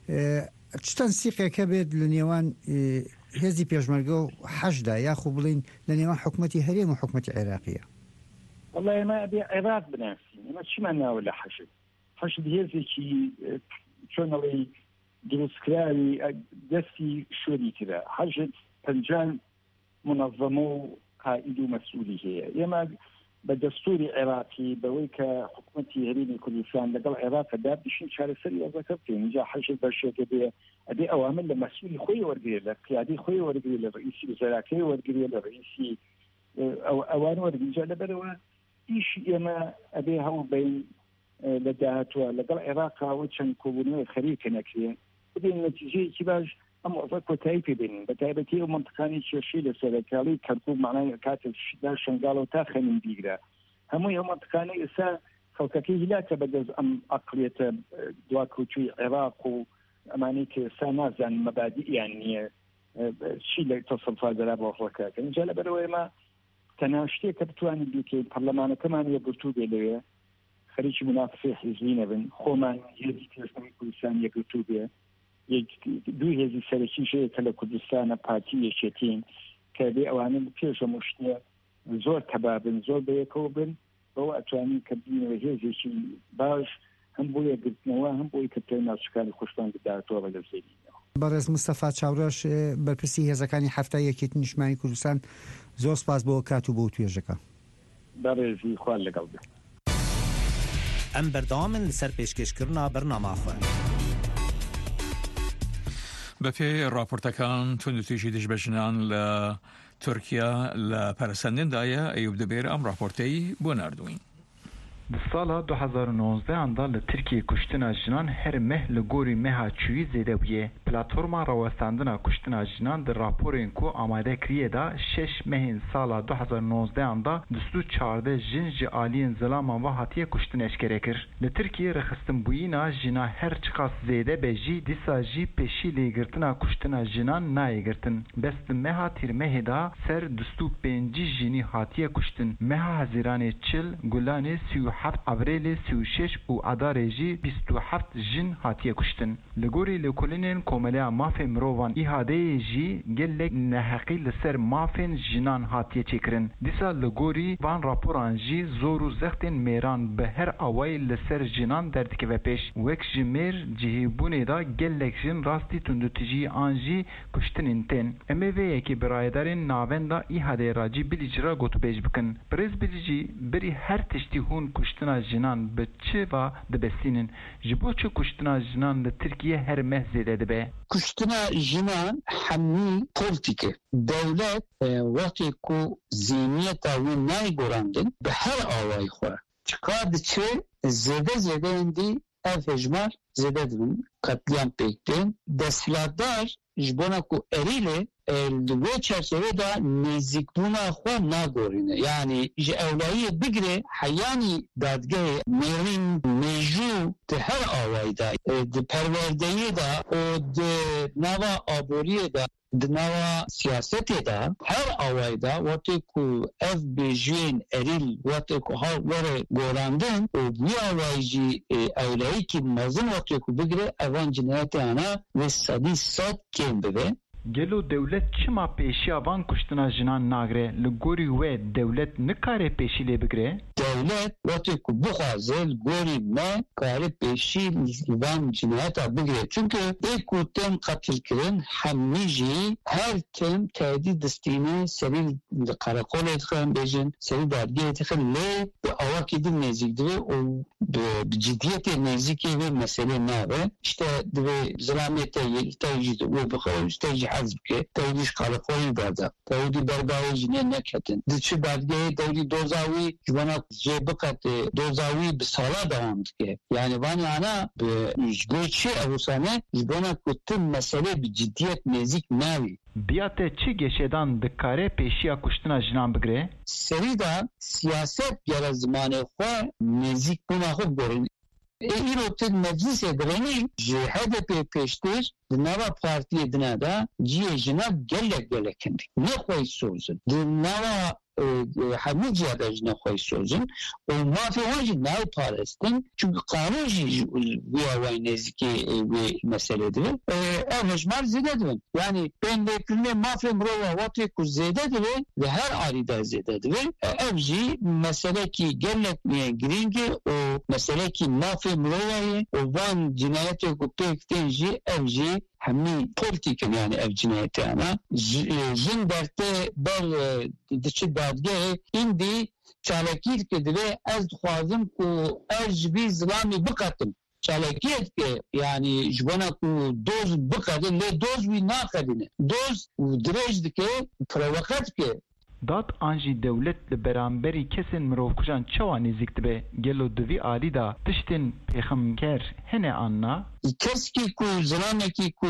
چتەن سیقێکە بێت لە نێوان هێزی پێشمەرگە و حەشدا یاخو بڵین لە نێوان حکومەتی هەرێم و حکومەتی عێراقیە والله ئێمە بێ عێراق بناسین ئێمە چیمان ناوە لە حەشد هێزێکی چۆنەڵی دروستکراوی دەستی شوێنی ترە حەژت پەنجان منظمە و قائد و مەسئولی هەیە ئێمە بە دەستوری عێراقی بەوەی کە حکوومەتی هەرێمی کوردستان لەگەڵ عێراقدا بشین چارەسەری ئەوەکە بکەین اینجا حەژت بەشێکە بێ ئەبێ ئەوامە لە مەسئولی خۆی وەرگێ لە قیادەی خۆی وەرگێ لە ڕئیسی وزەراکەی وەرگێ لە ڕئیسی ئەوان وەرگینجا لەبەرەوە ئیشی ئێمە ئەبێ هەوڵ بین لە داهاتوە لەگەڵ عێراقاوە چەند کۆبوونەوەی خەریکە نەکرێ ببین نەتیجەیەکی باش ئەم ئەوە کۆتایی پێبێنین بە تایبەتی ئەو منطقانی کێشەی لە سەرەتاڵی کەرکوب معنای کاتێکدا شنگاڵەوە تا خەمین بیگرە هەمووی ئەو منطقانەی ئێستا خەڵکەکەی هیلاکە بەدەست ئەم ئەقڵیەتە دواکەوتووی عێراق و ئەمانەی کە ئێستا نازان مەبادیئیان نییە چی لە تەسەڵفادەرا بۆ خۆکەکە اینجا لەبەرەوە ئێمە تەنها شتێکە بتوانین بیکەین پەرلەمانەکەمان یەکگرتوو بێ لەوێ خەریکی منافسی حیزبی نەبن خۆمان هێزی پێشنەوەی کوردستان یەکگرتوو بێ دوو هێزی سەرەکیشەیە کە لە کوردستانە پارتی یەکێتین کە بێ ئەوانە پێشە مشتە زۆر تەبابن زۆر بەیەکەوە بن بەوە ئەتوانین کە بینەوە هێزێکی باش هەم بۆ یەکگرتنەوە هەم بۆی کە پێی ناوچەکانی خۆشتان بداتەوە بە دەستێنینەوە. بەڕێز مستەفا چاوڕەش بەرپرسی هێزەکانی هەفتای یەکێتی نیشتیمانی کوردستان زۆر سپاس بۆ کات و بۆ توێژەکە. بەڕێزی خوان لەگەڵ بێ. ئەم بەردەوامن لەسەر پێشکەشکردنا بەرنامەخۆ. بەپێ راپۆرتەکان توندوتیژی دژبەژنان لە تورکیا لە پەرسەندندایە ئەیوب دەبێر ئەم راپۆرتەی بۆ نردوین. Di sala 2019 da li Tirkiye kuştina jinan her meh li gorî meha çûyî zêde bûye. Platforma rawestandina kuştina jinan di raporên ku amade kiriye da 6 mehên sala 2019 da 214 jin ji aliyên zilaman ve hatiye kuştin eşkere kir. Li Tirkiye rexistinbûyîna jina her çiqas zêde be jî dîsa jî pêşî lêgirtina kuştina jinan nayê girtin. Bes di meha tîrmehê da ser 25 jinî hatiye kuştin. Meha Hezîranê çil, Gulanê 37 Avrêlê 36 û Adarê jî 27 jin hatiye kuştin. Li gorî lêkolînên komeleya mafê mirovan îhadeyê jî gelek neheqî li ser mafên jinan hatiye çêkirin. Dîsa li gorî van raporan jî zor û zextên mêran bi her awayî li ser jinan derdikeve pêş. Wek ji mêr cihêbûnê da gelek jin rastî tundutijî an jî kuştinên tên. Em ê vê yekê birayedarên navenda îhadeyê ra cî bilîcî ra gotûbêj bikin. Birêz bilîcî berî her tiştî hûn kuştina jinan bi çi va dibestînin. Ji bo çi kuştina jinan li Tirkiye her meh zêde dibe? Kuştina jinan hemî politik e. Devlet wextê ku zihniyeta wê nayîgorandin bi her awayî xwe çika diçe zêde zêdeyên ev hejmar zêde dibin, qetliyam pêk tên. Desthilatdar ji bona ku erîlê li wê çerçevê da nêzîkbûna xwe nagorîne. Yani ji ewlayiyê bigire heyanî dadgehê mêrîn mêjû di her awayî da di perwerdeyê da û di nava aboriyê da di nava siyasetê da her awayî da wetê ku ev bêjiyên erîl wetê ku haw were gorandin û wî awayî jî ewlayîkî mezin wetê ku bigire evan cinayetê hene wê sedî sed kêm bibe. Gelo devlet çima pêşiya van kuştina jinan nagire li gorî wê devlet nikare pêşî lê bigire? Devlet wetê ku bixwaze li gorî me kare pêşî van cinayeta bigire. Çünkü ê ku tên qetilkirin hemî jî her tim tehdît distîne serî li qereqolê dixin bêjin serî dadgehê dixin lê bi awakî din nêzik dibe û bi ciddiyetê nêzîkê vê meselê nabe. İşte divê zilamê te jî wê bixwe te jî hez bike dewlî ji qereqolê dada dewlî berdawê jî nê neketin. Di çi dadgehê dewlî doza wî ji bona jê biqete doza wî bi sala dewam dike. Yani vanî ana ji bo çi ewsane ji bona ku tim meselê bi ciddiyet nêzik navî. Biya te çi geşedan dikare pêşiya kuştina jinan bigire? Serî da siyaset gere zimanê xwe nêzîkbûna xwe bigorin. îro tê meclisê direnî ji HDP pêştir di nava partiyê dine de ciyê jina gelek gelek hindik. Nexwe sozin. Di nava هەموو جیادا ژنە خۆی سۆزن و مافی واژی ناو پاڵستن چونکە قانونژی وای نێزیکی وێ مەسەلە دەبێت ئەو هەژمار زێدە دەبن یعنی پێم لێکردنێ مافی مرۆڤ واتێک و زێدە دەبێت لە هەر ئاریدا زێدە دەبێت ئەو ژی مەسەلەکی گەلێک گرینگە و مەسەلەکی مافی مرۆڤایە و وان جنایەتێک و پێکتێنژی ئەو ژی هەمووی پۆلیتیکن یعنی ئەو جنایەتیانە ژن دەرتێ بەر دچێت دادگەیەک ئیندی چالاکیت کە دەبێ ئەس دخوازم و ئەس بی زڵامی بقەتم چالاکیت کە یعنی ji bona ku doz biqedin lê doz wî naqedine doz dirêj dike provoqat ke داد آنجی دولت لبرانبری کسین مروفکشان چوا نزیک دبه گلو دوی آلی دا تشتین پیخمکر هنه آننا کس کی کو زلانه کی کو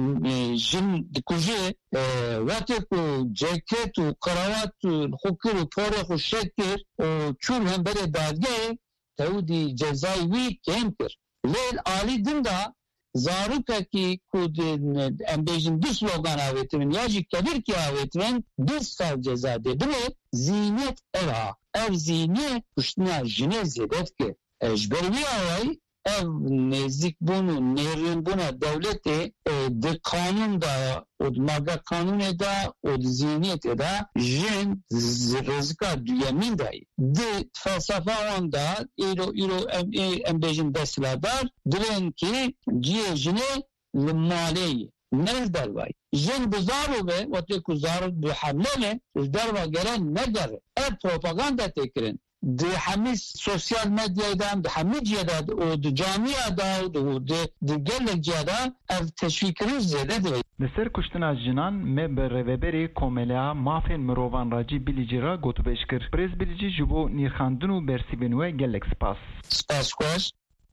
جن دکوژه وقتی کو جاکت و قراوات و خوکر و پاره و شکر و چون هم بره دادگه تودی جزای وی کم کر لیل آلی دندا زاروکا کی کود امبیجن دو سلوگان آویتمن یا جی کبیر کی آویتمن 2 سال جزا ده بله زینت ارها او زینت کشتنا جنه زیدت که اجبروی آوائی او نزدیک بونو نیرین بونا دولته ده قانون دا و ماگا قانون دا و زینت دا جن رزقا دویمین دایی ده فلسفه آن دا ایرو امبیجن دستلادار دلن که جیه جنه لمالی نردر وای جن بزارو به وقتی که زارو به حمله نه در و گرن نداره اب پروپاگاندا تکرن ده همه سوسیال مدیا دام ده همه جیادا و ده جامعه دا و ده گلک جیادا اف تشویقی زیاده ده لسر کشتنا جنان me به رهبری کوملیا مافین مروان راجی بلیجی را گوتو بشکر پرز بلیجی جبو نیرخاندن و برسیبنوه گلک سپاس سپاس خوش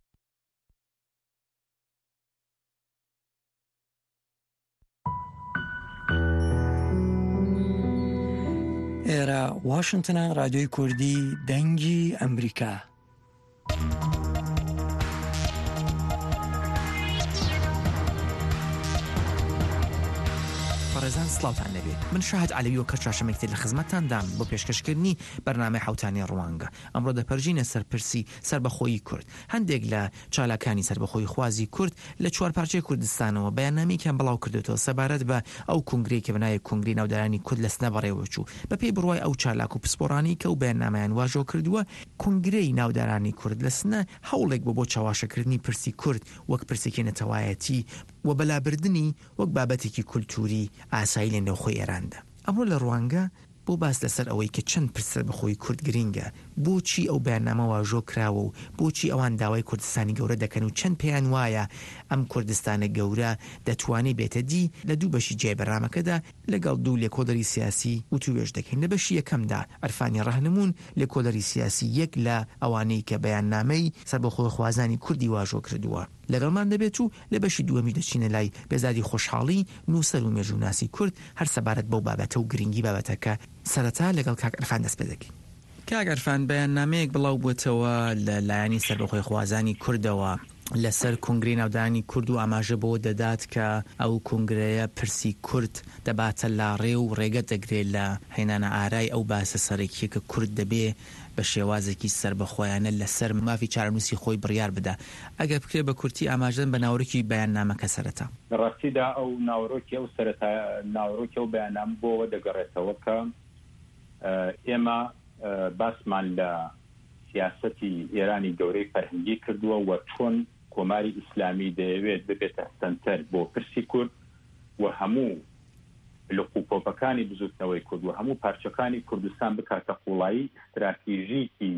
ئێرە واشنگتنە رادیۆی کوردی دەنگی ئەمریکا. ڕێزان سڵاوتان لەبێت من شاهد عەلەوی و کەرچاشەمێکتر لە خزمەتتاندام بۆ پێشکەشکردنی بەرنامەی حوتانی ڕوانگە ئەمڕۆ دەپەرژینە سەرپرسی سربەخۆیی کورد هەندێک لە چالاکانی سربەخۆی خوازی کورد لە چوارپارچەی کوردستانەوە بەیاننامەیەکیان بڵاو کردێتەوە سەبارەت بە ئەو کنگرەی کە بنایە کنگری ناودارانی کورد لە سنەبەڕێوە چوو بە پێی بڕوای ئەو چالاک و پسپۆڕانی کە و بەیاننامەیان واژۆ کردووە کنگرەی ناودارانی کورد لە سنە هەوڵێک بۆ چاواشەکردنی پرسی کورد وەک پرسێکی نەتەوایەتی و بەلابردنی وەک بابەتێکی کولتوری ئاسایی لە نێوخۆی ئێراندا. ئەمڕۆ لە ڕوانگە بۆ باس لەسەر ئەوەی کە چەند پرسە بەخۆی کورد گرینگە بۆچی ئەو بەیاننامە واژۆ کراوە و بۆچی ئەوان داوای کوردستانی گەورە دەکەن و چەند پێیان وایە ئەم کوردستانە گەورە دەتوانێت بێتە دی لە دوو بەشی جێ بەرنامەکەدا لەگەڵ دوو لێکۆڵەری سیاسی وتوێژ دەکەین. لە بەشی یەکەمدا عەرفانی ڕەهنموون لێکۆڵەری سیاسی یەک لە ئەوانەی کە بەیاننامەی سەربەخۆی خوازانی کوردی واژۆ کردووە لەگەڵمان دەبێت و لە بەشی دووەمی دەچینە لای بێزادی خۆشحاڵی نووسەر و مێژووناسی کورد هەر سەبارەت بەو بابەتە و گرنگی بابەتەکە سەرەتا لەگەڵ کاک عەرفان دەست پێ دەکەین. کاک عەرفان بەیاننامەیەک بڵاو بووتەوە لە لایەنی سەربەخۆی خوازانی کوردەوە لەسەر کنگری ناودارانی کورد و ئاماژە بۆ دەدات کە ئەو کنگرەیە پرسی کورد دەباتە لاڕێ و ڕێگە دەگرێت لە هێنانە ئارای ئەو باسە سەرەکیە کە کورد دەبێ بە شێوازێکی سربەخۆیانە لەسەر مافی چارەنووسی خۆی بڕیار بدە ئەگەر بکرێ بە کورتی ئاماژەن بە ناوڕۆکی بەیاننامەکە سەرەتا. ڕاستیدا ئەو ناوڕۆکی ئەو سەرەتا ناوڕۆکی ئەو بەیاننام بۆەوە دەگەڕێتەوە کە ئێمە باسمان لە سیاسەتی ئێرانی گەورەی فەرهەنگی کردووە و چۆن کۆماری ئیسلامی دەیەوێت ببێتە سنتەر بۆ پرسی کورد و هەموو لقوپۆپەکانی بزوتنەوەی کورد و هەموو پارچەکانی کوردستان بکاتە قوڵایی استراتیژیکی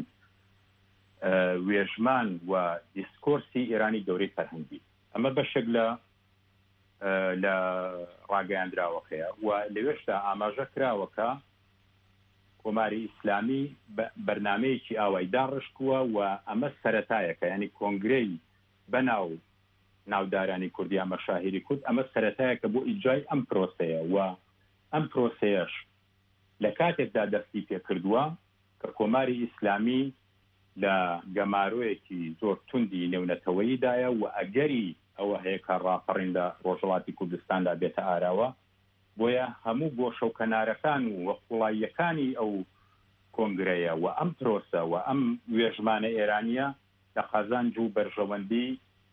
وێژمان و دیسکۆرسی ئێرانی گەورەی فەرهەنگی ئەمە بەشێک لە ڕاگەیاندراوەکەیە و لەوێشدا ئاماژە کراوەکە کۆماری ئیسلامی بەرنامەیەکی ئاوای داڕشکووە و ئەمە سەرەتایەکە یعنی کۆنگرەی بەناو ناودارانی کوردی ئەمە شاهێری کورد ئەمە سەرەتایەکە بۆ ئیجای ئەم پرۆسەیە و ئەم پرۆسەیەش لە کاتێکدا دەستی پێ کردووە کە کۆماری ئیسلامی لە گەمارۆیەکی زۆر توندی نێونەتەوەییدایە و ئەگەری ئەوە هەیە کە ڕاپەڕین لە ڕۆژهەڵاتی کوردستاندا بێتە ئاراوە بۆیە هەموو گۆشە و کەنارەکان و وەقوڵاییەکانی ئەو کۆنگرەیە و ئەم پرۆسە و ئەم وێژمانە ئێرانیە لە قازانج و بەرژەوەندی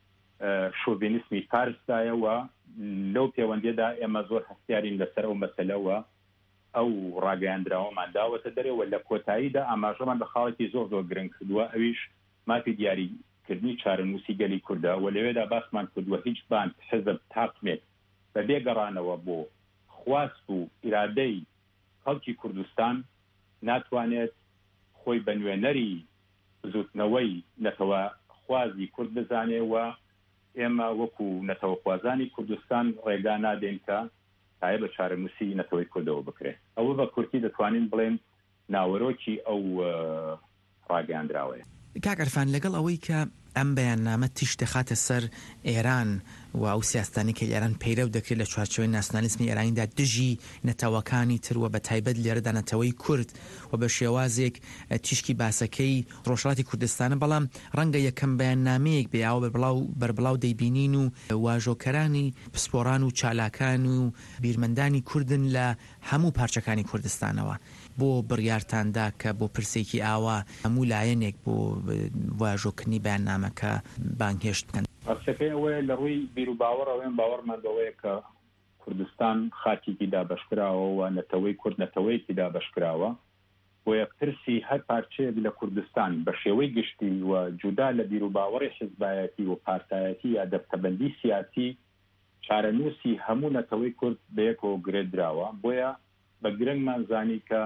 شۆڤینیسمی پارستایە و لەو پەیوەندیدا ئێمە زۆر هەستیارین لەسەر ئەو مەسەلەوە ئەو ڕاگەیاندراوەمان داوەتە دەرەوە لە کۆتاییدا ئاماژەمان بە خاڵێکی زۆر زۆر گرنگ کردووە ئەویش مافی دیاریکردنی چارەنووسی گەلی کوردە و لەوێدا باسمان کردووە هیچ بانک حزب تاقمێک بە بێگەڕانەوە بۆ خواست و ئیرادەی خەڵکی کوردستان ناتوانێت خۆی بە نوێنەری زوتنەوەی نەتەوە خوازی کورد بزانێ و ئێمە وەکو نەتەوە خوازانی کوردستان ڕێگا نادێن کە تایە بە چارەنووسی نەتەوەی کوردەوە بکرێت ئەوە بە کورتی دەتوانین بڵێن ناوەرۆکی ئەو ڕاگەیاندراوەیە. کاکەرفان لەگەڵ ئەوەی کە ئەم بەیاننامە تیش دەخاتە سەر ئێران و ئەو سیاستانی کە ئێران پەیرەو دەکرێت لە چوارچەوەی ناسیۆنالیسمی ئێرانیدا دژی نەتەوەکانی تروە بە تایبەت لێرەدا نەتەوەی کورد و بە شێوازێک تیشکی باسەکەی ڕۆژهەڵاتی کوردستانە، بەڵام ڕەنگە یەکەم بەیاننامەیەک بێ بەربڵاو دەیبینین و واژۆکەرانی پسپۆڕان و چالاکان و بیرمەندانی کوردن لە هەموو پارچەکانی کوردستانەوە بۆ بڕیارتاندا کە بۆ پرسێکی ئاوا هەموو لایەنێک بۆ واژۆکردنی بەیاننامەکە بانگهێشت بکەن. ڕاستەکەی ئەوەیە لە ڕووی بیر و باوەڕەوەیان باوەڕمان بەوەیە کە کوردستان خاکێکی دابەشکراوە و نەتەوەی کورد نەتەوەیەکی دابەشکراوە بۆیە پرسی هەر پارچەیەک لە کوردستان بە شێوەی گشتی و جودا لە بیر و باوەڕی حیزبایەتی و پارتایەتی یا دەفتەبەندی سیاسی چارەنووسی هەموو نەتەوەی کورد بەیەکەوە گرێدراوە. بۆیە بە گرنگمان زانی کە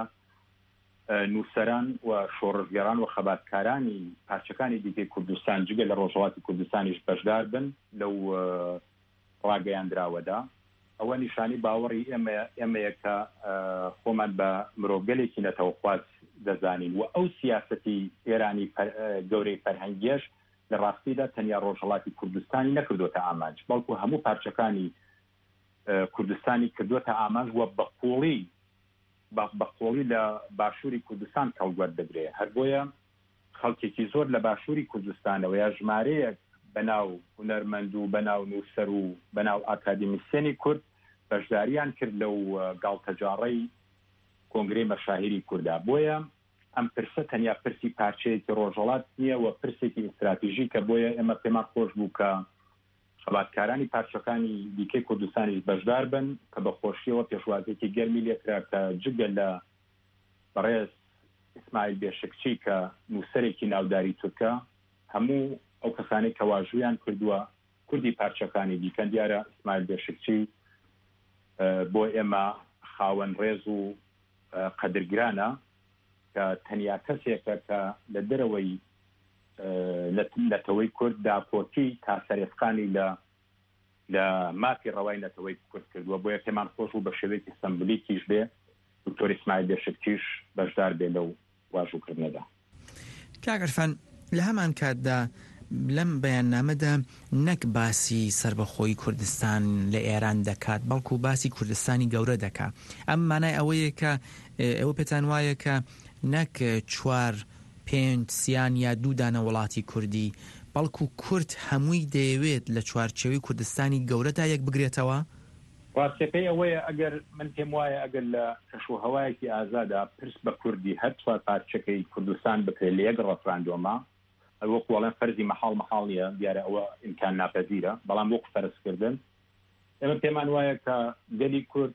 نووسەران و شۆڕژگەران و خەباتکارانی پارچەکانی دیکەی کوردستان جگە لە ڕۆژهەڵاتی کوردستانیش بەشدار بن لەو ڕاگەیاندراوەدا. ئەوە نیشانی باوەڕی ئێمەیە کە خۆمان بە مرۆڤگەلێکی نەتەوەخواز دەزانین و ئەو سیاسەتی ئێرانی گەورەی فەرهەنگیەش لە ڕاستیدا تەنیا ڕۆژهەڵاتی کوردستانی نەکردوتە ئامانج، بەڵکو هەموو پارچەکانی کوردستانی کردوتە ئامانج و بەقۆڵی لە باشووری کوردستان کەڵگوەر دەگرێت. هەر بۆیە خەڵکێکی زۆر لە باشووری کوردستانەوە یا ژمارەیەک بەناو هونەرمەند و بەناو نووسەر و بەناو ئاکادمیسیێنی کورد بەشداریان کرد لەو گاڵتەجاڕەی کۆنگرەی مەشاهیری کووردا. بۆیە ئەم پرسە تەنیا پرسی پارچەیەکی ڕۆژهەڵات نییە و پرسێکی ئستراتیژیکە. بۆیە ئێمە پێمان خۆش بوو کە خەباتکارانی پارچەکانی دیکەی کوردستانی بەشدار بن کە بە خۆشیەوە پێشوازێکی گەرمی لێکرا کە جگە لە بەڕێز ئیسماعیل بێشکچی کە نووسەرێکی ناوداری تورکە هەموو ئەو کەسانی کە واژویان کردووە کوردی پارچەکانی دیکەن دیارە ئیسماعیل بێشکچی بۆ ئێمە خاوەن ڕێز و قەدرگرانە کە تەنیا کەسێکە کە لە دەرەوەی نەتەوەی کورد داپۆتی تا سەرێسقانی لە مافی ڕەوای نەتەوەی کورد کردووە. بۆیە پێمان خۆش و بە شێوەیەکی سمبولیکیش بێ دکتۆر ئیسماعیل بێشکچیش بەشدار بێ لەو واژووکردنەدا. کاگەرفان لە هەمان کاتدا لەم بەیاننامەدا نەک باسی سربەخۆی کوردستان لە ئێران دەکات بەڵکو باسی کوردستانی گەورە دەکات. ئەم مانای ئەوەیە کە ئەوە پێتان وایە کە نەک 4 5 سیان یا 2 دانە وڵاتی کوردی بەڵکو کورد هەمووی دەیەوێت لە چوارچێوەی کوردستانی گەورەدا یەک بگرێتەوە. ڕاستەکەی ئەوەیە ئەگەر من پێم وایە ئەگەر لە کەشوهەوایەکی ئازادا پرس بە کوردی هەر چوار پارچەکەی کوردستان بکرێت لە یەک ڕەفراندۆمە وەکو وەڵێن فەرزی مەحاڵیە دیارە ئەوە ئیمکان ناپەزیرە، بەڵام وەکو فەرزکردن ئێمە پێمان وایە کە گەلی کورد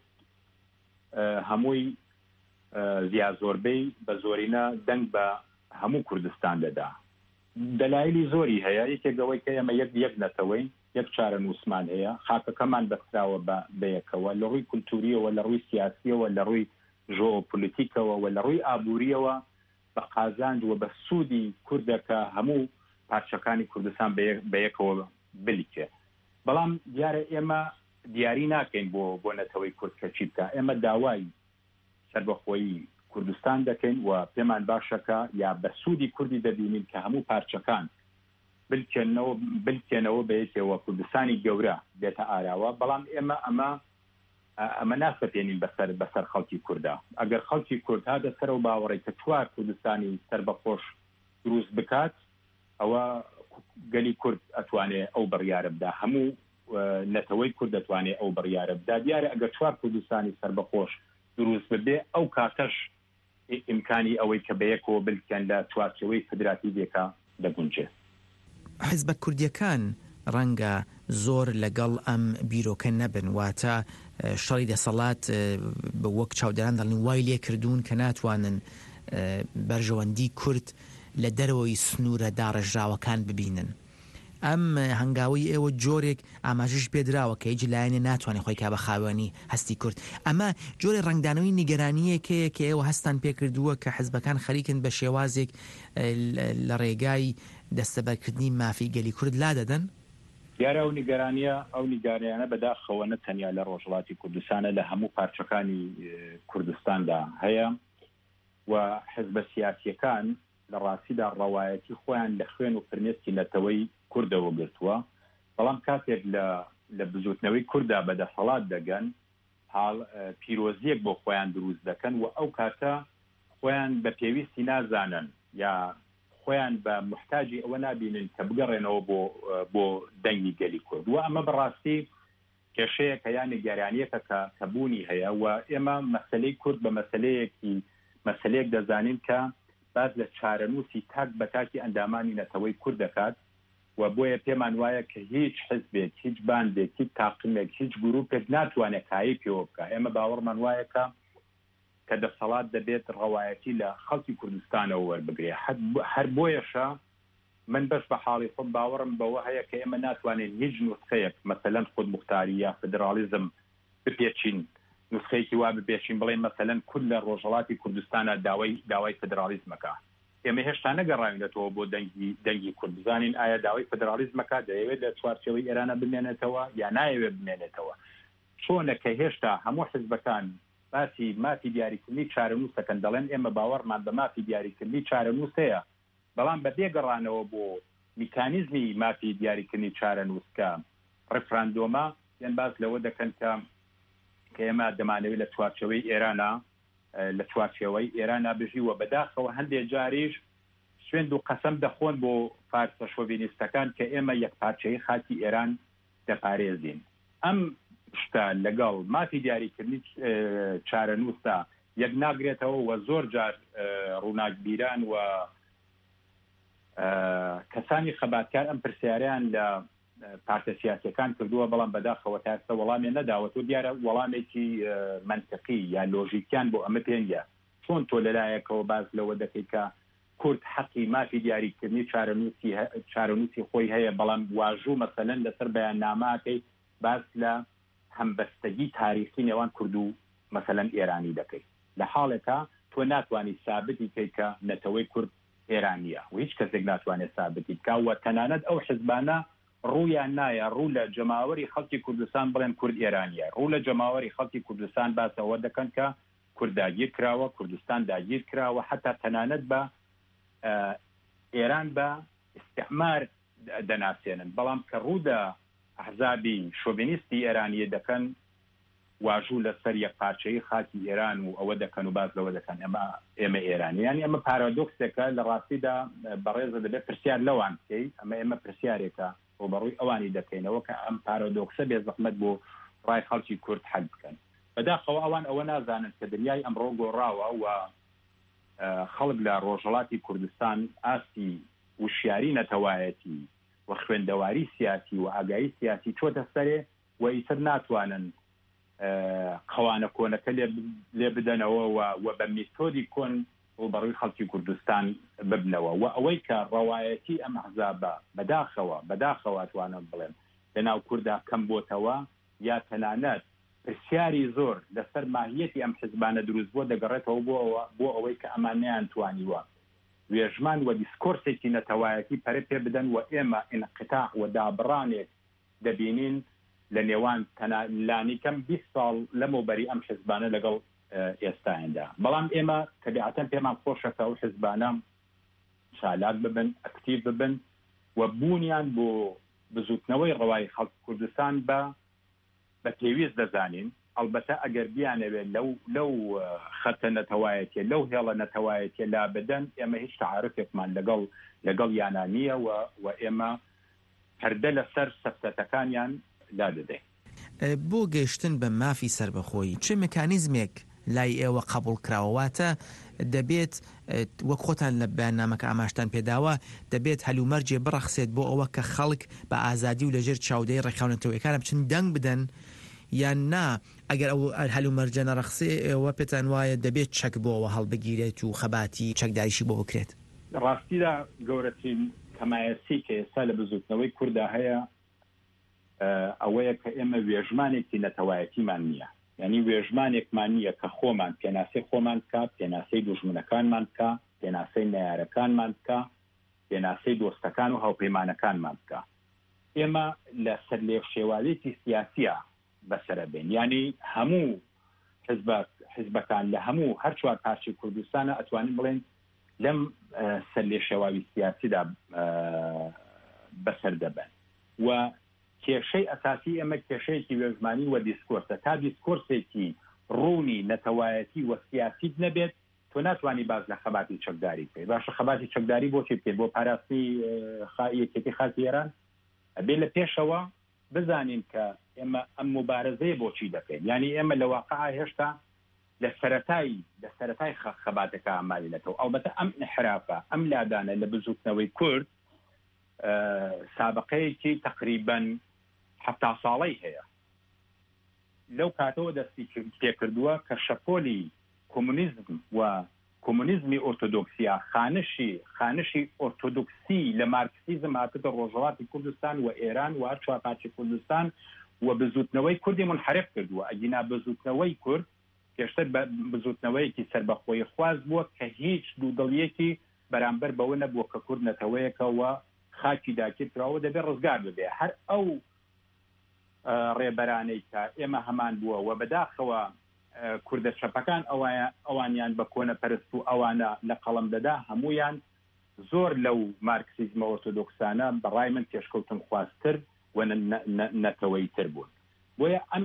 هەمووی زیا زۆربەی بە زۆرینە دەنگ بە هەموو کوردستان دەدا. دەلایلی زۆری هەیە. یەکێکەوەی کە ئێمە یەک نەتەوەی یەک چارە نووسمان هەیە، خاکەکەمان بەستراوە بەیەکەوە لە ڕووی کولتوریەوە، لە ڕووی سیاسیەوە، لە ڕووی ژۆپۆلیتیکەوە و لە ڕووی ئابووریەوە بە قازاند و بە سوودی کوردەکە هەموو پارچەکانی کوردستان بەیەکەوە بلیکێ. بەڵام دیارە ئێمە دیاری ناکەین بۆ نەتەوەی کورد کە چی بکە. ئێمە داوای سەربەخۆیی کوردستان دەکەین و پێمان باشەکە یا بە سوودی کوردی دەبینین کە هەموو پارچەکان بلکێنەوە بەیەکەوە کوردستانی گەورە بێتە ئاراوە. بەڵام ئێمە ئەمە ناسەپێنین بەسەر خەڵکی کووردا. ئەگەر خەڵکی کورد هاتە سەر و باوەڕی کە چوار کوردستانی سەربەخۆش دروست بکات، ئەوە گەلی کورد ئەتوانێ ئەو بڕیارە بدا، هەموو نەتەوەی کورد دەتوانێ ئەو بڕیارە بدا. دیارە ئەگەر چوار کوردستانی سەربەخۆش دروست ببێ ئەو کاتەش ئیمکانی ئەوەی کە بەیەکەوە بلکەن لە چوارچەوەی فدراتیڤێکە دەگونجێت. حیزبە کوردیەکان ڕەنگە زۆر لەگەڵ ئەم بیرۆکە نەبن، واتە شەڕی دەسەڵات بە وەک چاودێران دەڵێن وای لێ کردوون کە ناتوانن بەرژەوەندی کورد لە دەرەوەی سنوورە داڕێژراوەکان ببینن. ئەم هەنگاوی ئێوە جۆرێک ئاماژش پێدراوە کە هیچ لایەنێ ناتوانێت خۆی کا بە خاوێنی هەستی کورد. ئەمە جۆرێ ڕنگدانەوەی نیگەرانیەکەیە کە ئێوە هەستان پێکردووە کە حیزبەکان خەریکن بە شێوازێک لە ڕێگای دەستەبەرکردنی مافی گەلی کورد لا دەدەن؟ دیارە ئەو نیگەرانیە ئەو نیگەرانیانە بەداخەوە نەتەنیا لە ڕۆژهەڵاتی کوردستانە لە هەموو پارچەکانی کوردستاندا هەیە و حیزبە سیاسیەکان لە ڕاستیدا ڕەوایەتی خۆیان لە خوێن و فرمێسکی نەتەوەی کوردەوە گرتووە، بەڵام کاتێک لە بزوتنەوەی کووردا بەدەسەڵات دەگەن حاڵ پیرۆزیەک بۆ خۆیان دروست دەکەن و ئەو کاتە خۆیان بە پێویستی نازانن یا خۆیان بە محتاجی ئەوە نابینن کە بگەڕێنەوە بۆ دەنگی گەلی کورد. و ئەمە بەڕاستی کێشەیە کە یان نیگەرانیەکە کە بوونی هەیە و ئێمە مەسەلەی کورد بە مەسەلەیەک دەزانین کە باز لە چارەنووسی تاک بە تاکی ئەندامانی نەتەوەی کورد دەکات و بۆیە پێمان وایە کە هیچ حزبێک، هیچ باندێک، هیچ تاقمێک، هیچ گروپێک ناتوانێت کایی پێوە بکە. ئێمە باوەڕمان وایە کە دەسەڵات دەبێت ڕەوایەتی لە خەڵکی کوردستانەوە وەربگرێ. هەر بۆیەشە من بەش بە حاڵی خۆم باوەڕم بەوە هەیە کە ئێمە ناتوانین هیچ نوسخەیەک مەسەلەن خودموختاری یا فدرالیزم بپێچین، نوسخەیەکی وا بپێچین بڵێن مەسەلەن کورد لە ڕۆژهەڵاتی کوردستانە داوای فدرالیزمەکە. ئێمە هێشتا نەگەڕاوینەتەوە بۆ دەنگی کورد بزانین ئایا داوای فدرالیزمەکە دەیەوێت لە چوارچەوەی ئێرانە بمێنێتەوە یا نایەوێت بمێنێتەوە. چۆنە کە هێشتا هەموو حزبەکان باسی مافی دیاریکردنی چارەنووس دەکەن، دەڵێن ئێمە باوەڕمان بە مافی دیاریکردنی چارەنووس هەیە، بەڵام بە بێگەڕانەوە بۆ میکانیزمی مافی دیاریکردنی چارەنووسکە ڕفراندۆمە یان باس لەوە دەکەن کە ئێمە دەمانەوێت لە چوارچەوەی ئێرانە بژی و بەداخەوە هەندێک جاریش سوێند و قەسەم دەخۆن بۆ فارسە شۆڤینیستەکان کە ئێمە یەک پارچەی خاکی ئێران دەپارێزین. ئەم شتە لەگەڵ مافی دیاریکردنی چارەنووسدا یەک ناگرێتەوە و زۆر جار ڕووناکبیران و کەسانی خەباتکار ئەم پرسیاریان لە پارتە سیاسیەکان کردووە، بەڵام بەداخەوە تا ئێستا وەڵامیان نەداوەت و دیارە وەڵامێکی منطقی یا لۆژیکیان بۆ ئەمە پێنگە. چۆن تۆ لەلایەکەوە باز لەوە دەکەی کە کورد حەقی مافی دیاریکردنی چارەنووسی خۆی هەیە، بەڵام واژوو مەسەلەن لەسەر بەیاننامەکەی باز لە هەمبەستگی تاریخی نێوان کورد و مەسەلەن ئێرانی دەکەی. لە حاڵێکە تۆ ناتوانانی سابتی کەی کە نەتەوەی کورد ئێرانیە و هیچ کەسێک ناتوانێت سابتی بکە و تەنانەت ئەو حزبانە ڕوویان نایە ڕوو لە جەماوەری خەڵکی کوردستان بڵێن کورد ئێرانیە، ڕوو لە جەماوەری خەڵکی کوردستان باسەوە دەکەن کە کورد داگیر کراوە، کوردستان داگیر کراوە، حتا تەنانەت بە ئێران بە استعمار دەناسێنن، بەڵام کە ڕوودا ئەحزابی شۆڤینیستی ئێرانیە دەکەن واژوو لەسەر یەک پارچەی خاکی ئێران و ئەوە دەکەن و باز لەوە دەکەن ئێمە ئێرانی. یعنی ئەمە پارادۆکسێکە لە ڕاستیدا بەڕێزە دەبێت پرسیار لەوان بکەی، ئەمە پرسیارێکە و بەڕووی ئەوانی دەکەینەوە کە ئەم پارادۆکسە بێ زەحمەت بۆ ڕای خەڵکی کورد حەل بکەن. بەداخەوە ئەوان ئەوە نازانن کە دنیای ئەمڕۆ گۆڕاوە و خەڵک لە ڕۆژهەڵاتی کوردستان ئاستی وشیاری نەتەوایەتی و خوێندەواری سیاسی و ئاگایی سیاسی چۆتە سەرێ و ئیتر ناتوانن قەوانە کۆنەکە لێ بدەنەوە و بە میتۆدی کۆن و بەڕووی خەڵکی کوردستان ببنەوە و ئەوەی کە ڕەوایەتی ئەم ئەحزابە بەداخەوە توانم بڵێم لەناو کووردا کەم بۆتەوە یا تەنانەت پرسیاری زۆر لەسەر ماهیەتی ئەم حزبانە دروست بۆ دەگەڕێتەوە بۆ ئەوەی کە ئەمانیان توانیوە وێژمان و دیسکۆرسێکی نەتەوایەتی پەرە پێ بدەن و ئێمە ئینقیتاع و دابڕانێک دەبینین لە نێوان لانی کەم 20 ساڵ لەمەوبەری ئەم حزبانە لەگەڵ ئێستایندا. بەڵام ئێمە تەبیعەتەن پێمان خۆشەکە ئەو حزبانە چالاک ببن، ئەکتیڤ ببن و بوونیان بۆ بزوتنەوەی ڕەوای خەڵکی کوردستان بە پێویست دەزانین. ئەلبەتە ئەگەر بیانەوێت لەو خەتە نەتەوایەتیە لەو هێڵە نەتەوایەتیە لا بدەن ئێمە هیچ تعارفێکمان لەگەڵ یانانیە و ئێمە پەردە لەسەر سەفتەتەکانیان لا دەدەین. بۆ گەیشتن بە مافی سربەخۆیی چه مکانیزمێک لای ئێوە قبول کراوەواتە دەبێت وەک خۆتان لە بەیاننامەکە ئاماشتان پێداوە دەبێت هەلومەرجێ بڕەخسێت بۆ ئەوە کە خەڵک بە ئازادی و لەژێر چاودەی ڕێکخاونەتەوەیەکانە بچن دەنگ بدەن یان نا ئەگەر ئەو هەلومەرجە نەڕەخسێ ئێوە پێتان وایە دەبێت چەک بۆەوە هەڵبگیرێت و خەباتی چەکداریشی بۆ بکرێت. ڕاستیدا گەورەترین کەمایەسی کە ئێستا لە بزوتنەوەی کووردا هەیە ئەوەیە کە ئێمە وێژمانێکی نەتەوایەتیمان نییە، یعنی وێژمانێکمان نییە کە خۆمان پێناسەی خۆمان بکە، پێناسەی دوژمنەکانمان بکە، پێناسەی نەیارەکانمان بکە، پێناسەی دۆستەکان و هاوپەیمانەکانمان بکە. ئێمە لە سەر لێفشێوازێکی سیاسیە بەسەرە بێن، یعنی هەموو حزبەکان لە هەموو هەر چوار پارچەی کوردستانە ئەتوانین بڵێن لەم سەر لێشێواوی سیاسیدا بەسەر دەبن و کێشەی ئەساسی ئەمە کێشەیەکی وێژمانی و دیسکۆرسە. تا دیسکۆرسێکی ڕوونی نەتەوایەتی و سیاسیت نەبێت تۆ ناتوانانی باز لە خەباتی چەکداری بکەیت. باشە خەباتی چەکداری بۆچی بکەیت؟ بۆ پاراستی یەکێتی خاڵی ئێران؟ ئەبێ لە پێشەوە بزانین کە ئێمە ئەم مبارزەیە بۆچی دەکەین، یعنی ئێمە لە واقعا هێشتا لە سەرەتای خەباتەکە ئامادەکەوە. ئەوبەتە ئەم انحرافە ئەم لادانە لە بزوتنەوەی کورد سابقەیەکی تقریباً 70 ساڵەی هەیە. لەو کاتەوە دەستی پێکردووە کە شەپۆلی کۆمونیزم و کۆمونیزمی ئۆرتۆدۆکسیا خانشی ئۆرتۆدۆکسی لە مارکسیزم هاتە ڕۆژهەڵاتی کوردستان و ئێران و هەر چوارپارچەی کوردستان و بزوتنەوەی کوردی منحرف کردووە. ئەگینا بزوتنەوەی کورد پێشتر بزوتنەوەیەکی سەربەخۆی خواز بووە کە هیچ دوودڵیەکی بەرامبەر بەوە نەبووە کە کورد نەتەوەیەکەوە خاکی داکێتراوە دەبێت ڕزگار ببێ. هەر ئەو ڕێبەرانەی کە ئێمە هەمان بووە و بەداخەوە کوردە چەپەکان ئەوانیان بە کۆنە پەرست و ئەوانە لە قەڵم دەدا هەمویان زۆر لەو مارکسیزمە ئۆرتۆدۆکسانە بەڕای من پێشکەوتن خواستتر و نەتەوەی تر بوون. بۆیە ئەم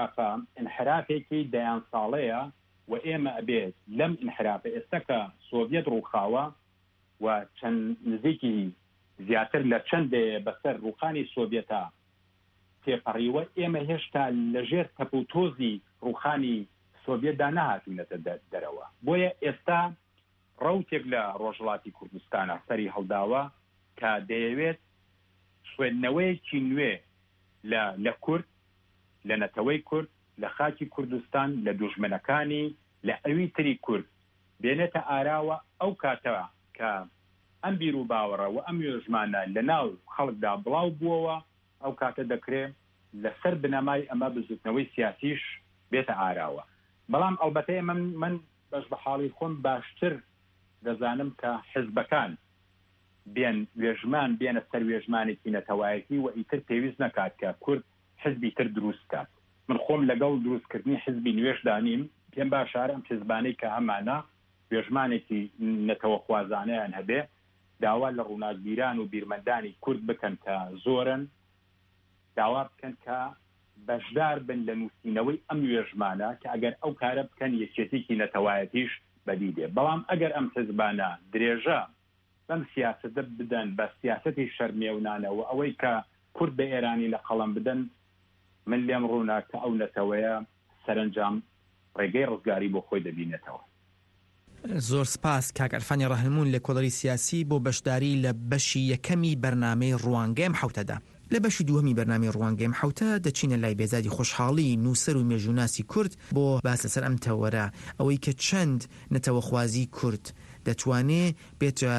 انحرافێکی دەیان ساڵەیە و ئێمە ئەبێت لەم انحرافە ئێستا کە سۆڤێت ڕووخاوە و چەند نزیکی زیاتر لە چەندێ بەسەر ڕووخانی سۆڤێتە تێپەڕیوە ئێمە هێشتا لەژێر تەپوتۆزی ڕووخانی سۆڤێتدا نەهاتوونەتە دەرەوە. بۆیە ئێستا ڕەوتێک لە ڕۆژهەڵاتی کوردستانە سەری هەڵداوە کە دەیەوێت خوێندنەوەیەکی نوێ لە کورد، لە نەتەوەی کورد، لە خاکی کوردستان، لە دوژمنەکانی، لە ئەوی تری کورد بێنێتە ئاراوە ئەو کاتەوە کە ئەم بیر و باوەڕە و ئەم وێژمانە لە ناو خەڵکدا بڵاو بووەوە ئەو کاتە دەکرێت لەسەر بنەمای ئەمە بزوتنەوەی سیاسیش بێتە ئاراوە. بەڵام ئەلبەتە من بەش بە حاڵی خۆم باشتر دەزانم کە حزبەکان بێن وێژمان بێنە سەر وێژمانێکی نەتەوایەتی و ئیتر پێویست نەکات کە کورد حزبی تر دروست کات. من خۆم لەگەڵ دروستکردنی حزبی نوێش دانیم، پێم باشارە ئەم حزبانەی کە ئەمانە وێژمانێکی نەتەوە خوازانەیان هەبێ داوا لە ڕووناکبیران و بیرمەندانی کورد بکەن کە زۆرن، داوا بکەن کە بەشدار بن لە نووسینەوەی ئەم وێژمانە کە ئەگەر ئەو کارە بکەن یەکێتێکی نەتەوایەتیش بەدیدێ. بەڵام ئەگەر ئەم حزبانە درێژە بەم سیاسەتە بدەن بە سیاسەتی شەرمێونانەوە ئەوەی کە کورد بە ئێرانی لە قەڵم بدەن، من لێم ڕوونا کە ئەو نەتەوەیە سەرنجام ڕێگەی ڕزگاری بۆ خۆی دەبینێتەوە. زۆر سپاس کاک عەرفانی ڕەهنموون لە کۆڵەری سیاسی بۆ بەشداری لە بەشی یەکەمی بەرنامەی ڕوانگەم حوتەدا. لە بەشی دووەمی بەرنامەی ڕوانگەم حوتە دەچینە لای بێزادی خۆشحاڵی نووسەر و مێژووناسی کورد بۆ باس لەسەر ئەم تەوەرە ئەوەی کە چەند نەتەوەخوازی کورد دەتوانێت بێتە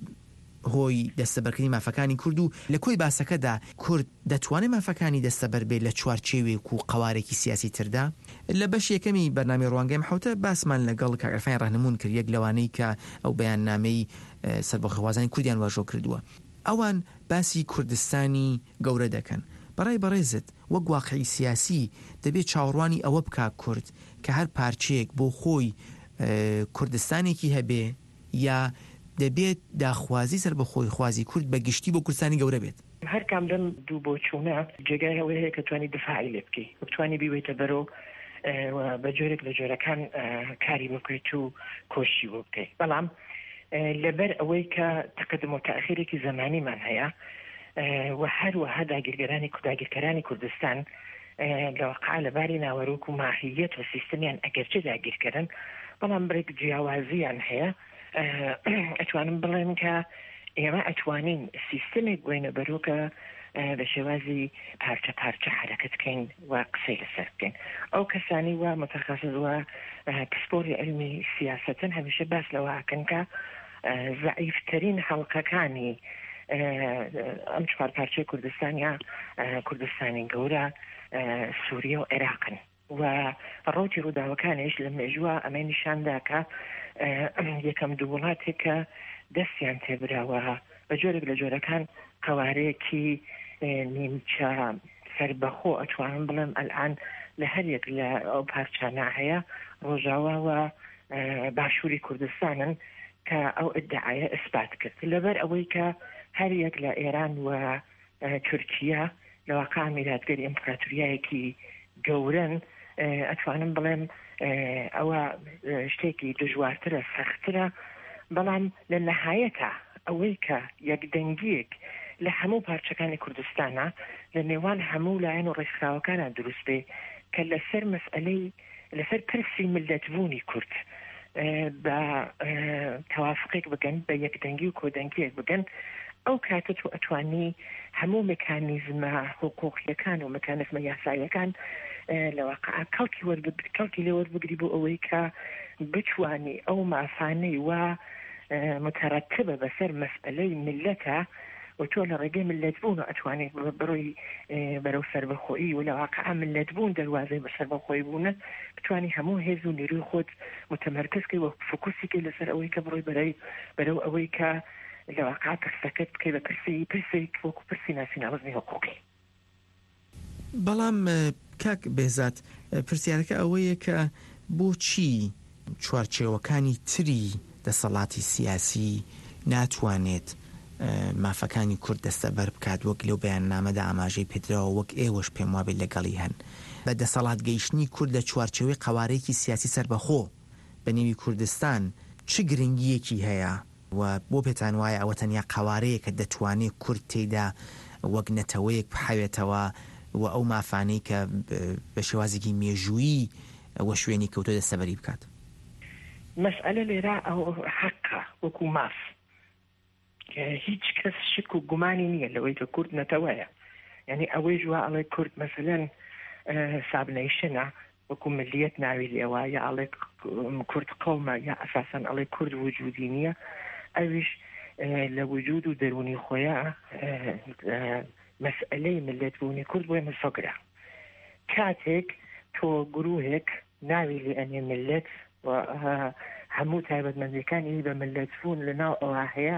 هۆی دەستەبەرکردنی مافەکانی کورد و لە کۆی باسەکەدا کورد دەتوانێت مافەکانی دەستەبەر بێت لە چوارچێوێک و قەوارێکی سیاسی تردا. لە بەش یەکەمی بەرنامەی ڕوانگەم حوتە باسمان لەگەڵ کاک عەرفانی ڕەهنموون کرد یەک لەوانەی کە ئەو بەیاننامەی سەربەخۆوازانی کوردیان واژۆ کردووە. ئەوان باسی کوردستانی گەورە دەکەن. بەڕای بەڕێزت وەک واقعی سیاسی دەبێت چاوەڕوانی ئەوە بکا کورد کە هەر پارچەیەک بۆ خۆی کوردستانێکی هەبێ یا دەبێت داخوازی سەر بە خۆی خوازی کورد بە گشتی بۆ کوردستانی گەورە بێت؟ هەر کام لەم دوو بۆ چوونە جێگای ئەوەی هەیە کە توانی دفاعی لێ بکەی، بتوانی بیوێتە بەرەو بە جۆرێک لە جۆرەکان کاری بکەیت و کۆشی بۆ بکەیت. بەڵام لەبەر ئەوەی کە تەقدم و تاخیرێکی زەمانیمان هەیە و هەروەها داگیرکەرانی کوردستان لەواقع لەباری ناوەڕوک و ماهیەت و سیستمیان ئەگەرچە داگیرکردن بەڵام برێک جیاوازیان هەیە ئەتوانم بڵێم کە ئێمە ئەتوانین سیستمێک گوێنە بەرۆکە بە شێوازی پارچە پارچە حرەکەت بکەین و قسەی لەسەر بکەین. ئەو کەسانی وە متەخەسیس وە پسپۆری علمی سیاستن هەمیشە باس لەوەکەن کە ضعیفترین حەڵقەکانی ئەم چوار پارچەی کوردستان یا کوردستانی گەورە سووریا و عێراقن و ڕۆتی ڕووداوەکانیش لە مێژووە ئەمە نیشاندا کە یەکەم دوو وڵاتێک کە دەستیان تێبراوە بە جۆرێک لە جۆرەکان قوارەیەکی نیمچە سەربەخۆ ئەتوانم بڵێم ئەلان لە هەرێک لە ئەو پارچانە هەیە ڕۆژاوا و باشووری کوردستانن کە ئەو ئەدعایە ئەثبات کرد لەبەر ئەوەی کە هەرێک لە ئێران و تورکیا لەواقع میلادگەری ئیمپراتوریایەکی گەورن ئەتوانم بڵێم ئەوە شتێکی دژوارترە سەخترە بەڵام لە نەهایەتە ئەوەی کە یەکدەنگیەک لە هەموو پارچەکانی کوردستانە لە نێوان هەموو لایەن و ڕێکخراوەکانە دروست بێ کە لەسەر مەسئلەی لەسەر پرسی ملەتبوونی کورد بە تەوافقێک بگەن بە یەکدەنگی و کۆدەنگیەک بگەن ئەو کاتە تو ئەتوانی هەموو مکانیزمە حقوقیەکان و مکانیزمە یاساییەکان لەواقع کەڵکی لێ وەربگری بۆ ئەوەی کە بتوانی ئەو مافانەی وا مترتبە بەسەر مەسئلەی ملەتە و تۆ لە ڕێگەی ملەتبوون و ئەتوانێت بڕۆی بەرەو سەربەخۆیی و لەواقع ملەتبوون دەواازەی بە سەربەخۆی بوونە بتوانی هەموو هێز و نیروی خۆت متمەرکزکەی و فکوسیکەی لەسەر ئەوەی کە بڕۆی بەرەو ئەوەی کە لەواقع پرسەکەت بکەی بە پرسی وەکو پرسی ناسیناوەزنی حقوقی. بەڵام کاک بێزات پرسیارەکە ئەوەیە کە بۆچی چوارچێوەکانی تری دەسەڵاتی سیاسی ناتوانێت مافەکانی کورد دەستە بەر بکات وەک لەو بەیاننامەدا ئاماژەی پێدراوە وەک ئێوەش پێم وابێت لەگەڵی هەن بە دەسەڵات گەیشتنی کورد لە چوارچێوەی قوارەیەکی سیاسی سەربەخۆ بە نێوی کوردستان چ گرنگیەکی هەیە و بۆ پێتان وایە ئەوە تەنیا قوارەیە کە دەتوانێت کورد تێدا وەک نەتەوەیەک بحەوێتەوە و ئەو مافانەی کە بە شێوازێکی مێژوویی وە شوێنی کەوتۆ دەستەبەری بکات. مەسئلە لێرە ئەو حەقە وەکو ماف هیچ کەس شک و گومانی نییە لەوەی کە کورد نەتەوەیە یعنی ئەوەی جووا ئەڵێ کورد مەسەلەن سابنەیشنە وەکو ملیەت ناوی لێوە یا ئەڵێ کورد قەومە یا ئەساسەن ئەڵێ کورد وجودی نییە ئەویش لە وجود و دەرونی خۆیان مەسئلەی ملەتبوونی کورد بۆی مەسۆگرە کاتێک تۆ گروهێک ناوی لێ ئەنێ ملەت و هەموو تایبەتمەندیەکانی بە ملەتبوون لەناو ئەوە هەیە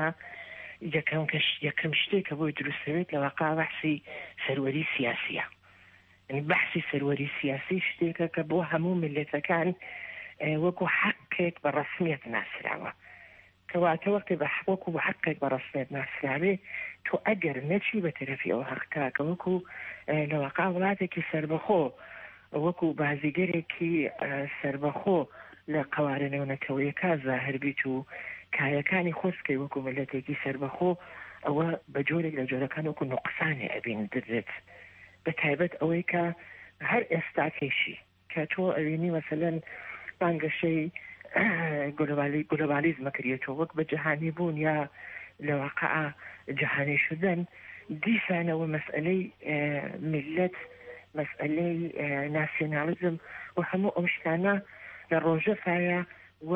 یەکەم شتێکە بۆی دروستەوێت لە واقع بەحسی سەروەری سیاسیە بەحسی سەروەری سیاسی شتێکە کە بۆ هەموو ملەتەکان وەکو حەقێک بە ڕەسمیەت ناسراوە کەواتە وەقتی وەکو حەقێک بە ڕەسمیەت ناسراوێ تۆ ئەگەر نەچی بە تەرەفی ئەو حەقتا کە وەکو لە واقع وڵاتێکی سەربەخۆ وەکو بازیگەرێکی سەربەخۆ لە قوارە نێونەتەوەیەکە زاهر بیت و کایەکانی خۆستکەی وەکو ملەتێکی سەربەخۆ ئەوە بە جۆرێک لە جۆرەکان وەکو نوقسانی ئەبین دەدرێت بە تایبەت ئەوەی کە هەر ئێستا کێشی کە تۆ ئەوینی مەسەلەن بانگەشەی گلۆبالیزمە کردێتەوە وەک بە جەهانی بوون یا لە واقع جەهانی شدن دیسانەوە مەسئلەی ملت مەسئلەی ناسیۆنالیزم و هەموو ئەو شتانە لە ڕۆژەفایە و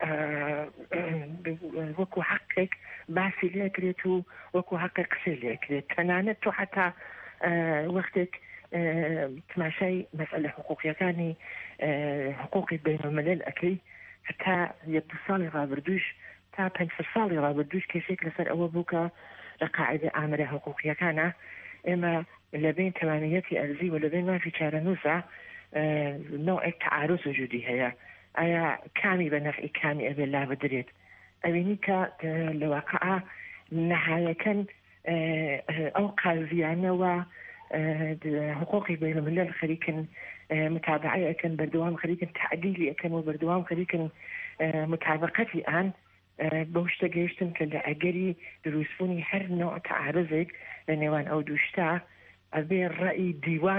وەکو حەقێک باسی لێکرێت و وەکو حەقێک قسەی لێکرێت تەنانەت تۆ حتا وەختێک تماشای مەسئلە حقوقیەکانی حقوقی بینالمەلەل ئەکەی هەتا یەک دو ساڵی ڕابردووش تا 5 ساڵی ڕابردووش کێشێک لەسەر ئەوە بوو کە لە قاعدە ئامرە حقوقیەکانە ئێمە لەبین تەوانەتی ئەرزی و لەبین مافی چارەنووسە نوعێک تعارض وجودی هەیە ئایا کامی بە نەفعی کامی ئەبێ لا بدرێت ئەوینی کە لە واقع نەهایەکەن ئەو قازیانەوە حقوقی بینالمەلەل خەریکن متابعی ئەکەن بەردەوام خەریکن تعدیلی ئەکەن و بەردەوام خەریکن متابقەتی ئان بەو شتە گەیشتن کە لە ئەگەری دروستبوونی هەر نوع تعارضێک لە نێوان ئەو دووشتا ئەبێ ڕەئی دیوان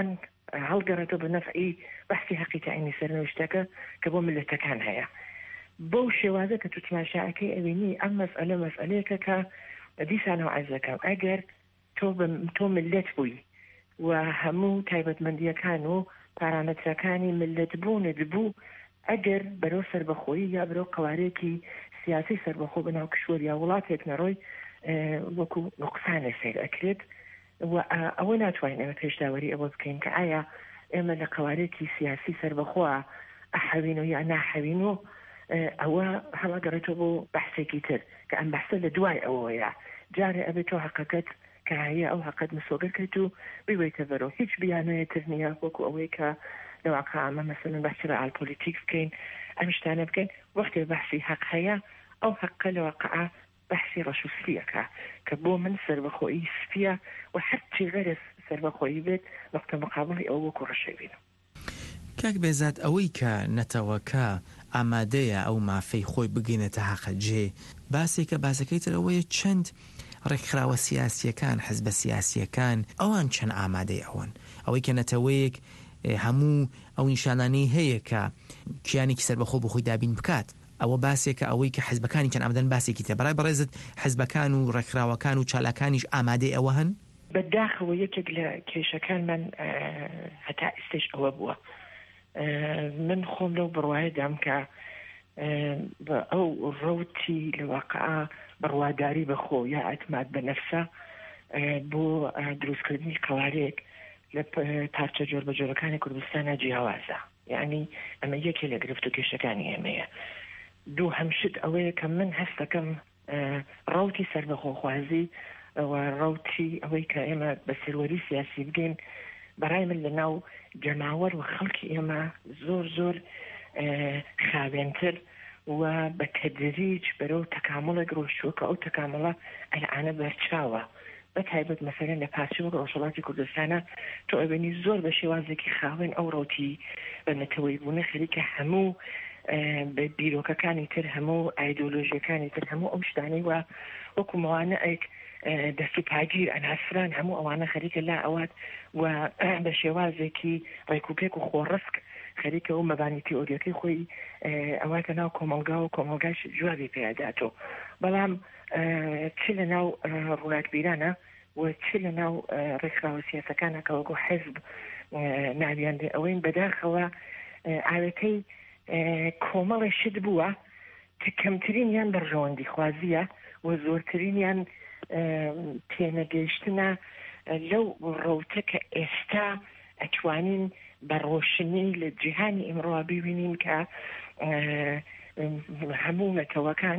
هەڵگەڕێتەوە بە نەفعی بەحسی حەقی تاینی سەرنوشتەکە کە بۆ ملەتەکان هەیە. بەو شێوازە کە تو تماشاکەی ئەوینی ئەم مەسئلەیەکە کە دیسانەوە عەزەکەم ئەگەر تۆ ملت بووی و هەموو تایبەتمەندیەکان و پارامەترەکانی ملت بوونت بوو، ئەگەر بەرەو سەربەخۆیی یا بەرەو قوارێکی سیاسی سەربەخۆ بەناو کشوەر یا وڵاتێک نەڕۆی وەکو نوقسانە سیر ئەکرێت و ئەوە ناتوانین ئێمە پێشداوەری ئەوە بکەین کە ئایا ئێمە لە قوارێکی سیاسی سەربەخۆ ئەحەوین و یا ناحەوین و ئەوە هەڵەگەڕێتەوە بۆ بەحسێکی تر کە ئەم بەحسە لە دوای ئەوەیە جارێ ئەبێتەوە حەقەکەت کە هەیە ئەو حەقەت مسۆگەرکەیت و بیوەیتە بەرەوە هیچ بیانەیە تر نییە وەکو ئەوەی کە لەواقع ئەمە مەسەلەن بەحسی ڕەئالپۆلیتیک بکەین ئەم شتانە بکەین وەختێ بەحسی حەق هەیە ئەو حەقە لەواقع بەحسی ڕەش و سپیەکە کە بۆ من سەربەخۆیی سپیە و هەرچی غەرە سەربەخۆیی بێت وەختە مقابڵی ئەو وەکو ڕەشەی بینە. کاک بێزاد ئەوەی کە نەتەوەکە ئامادەیە ئەو مافەی خۆی بگەینێتە حەقەجێ باسێکە باسەکەی ترەوەیە چەند ڕێکخراوە سیاسیەکان حزبە سیاسیەکان ئەوان چەند ئامادەی ئەوەی کە نەتەوەیەک هەموو ئەو نیشانانەی هەیە کە کیانێکی سەربەخۆ بۆ خۆی دابین بکات ئەوە باسێکە ئەوەی کە حزبەکانی چەند ئامادەن باسێکی تە بەڕای بەڕێزت حزبەکان و ڕێکخراوەکان و چالاکانیش ئامادەی ئەوە هەن؟ بەداخەوە یەکێک لە کێشەکانمان هەتا ئێستش ئەوە بووە من خۆم لەو بڕواایەدام کە ئەو ڕەوتی لەواقع بڕواداری بەخۆ یا ئەتماد بە نەفسە بۆ دروستکردنی قوارێک لە پارچە جۆر بە جۆرەکانی کوردستانە جیاوازە یعنی ئەمە یەکێ لە گرفت و کێشەکانی ئێمەیە. دوو هەمشت ئەوەیە کە من هەست دەکەم ڕەوتی سەربەخۆخوازی و ڕەوتی ئەوەی کە ئێمە بە سەروەری سیاسی بگەین بەڕای من لە ناو جەماوەر و خەڵکی ئێمە زۆر زۆر خاوێنتر و بە تەدریج بەرەو تەکامڵێک ڕۆشتووە کە ئەو تەکامڵە ئەلعانە بەرچاوە بە تایبەت مەسەلەن لە پارچە و ڕۆژهەڵاتی کوردستانە تۆ ئەبینی زۆر بە شێوازێکی خاوێن ئەو ڕەوتی بە نەتەوەی بوونە خەریکە هەموو بە بیرۆکەکانی تر هەموو ئایدۆلۆژیەکانی تر هەموو ئەو شتانەی وە وەکو مەوانە ئەیک دەست و پاگیر ئەناسران هەموو ئەوانە خەریکە لا ئەوات و بە شێوازێکی ڕێکوپێک و خۆڕسک خەریکە و مەبانی تیۆریەکەی خۆی ئەواتە ناو کۆمەلگا و کۆمەلگاش جوابی پێداتەوە بەڵام چ لە ناو ڕووناکبیرانە و چ لە ناو ڕێکخراوە سیاسەکانە کە وەکو حزب ناویان دێ ئەوەین بەداخەوە ئاوێتەی کۆمەڵێشت بووە کە کەمترینیان بەڕژەوەندی خوازیە و زۆرترینیان تێنەگەیشتنە لەو ڕەوتە کە ئێستا ئەتوانین بە ڕۆشنی لە جیهانی ئیمڕۆ ببینین کە هەموو نەتەوەکان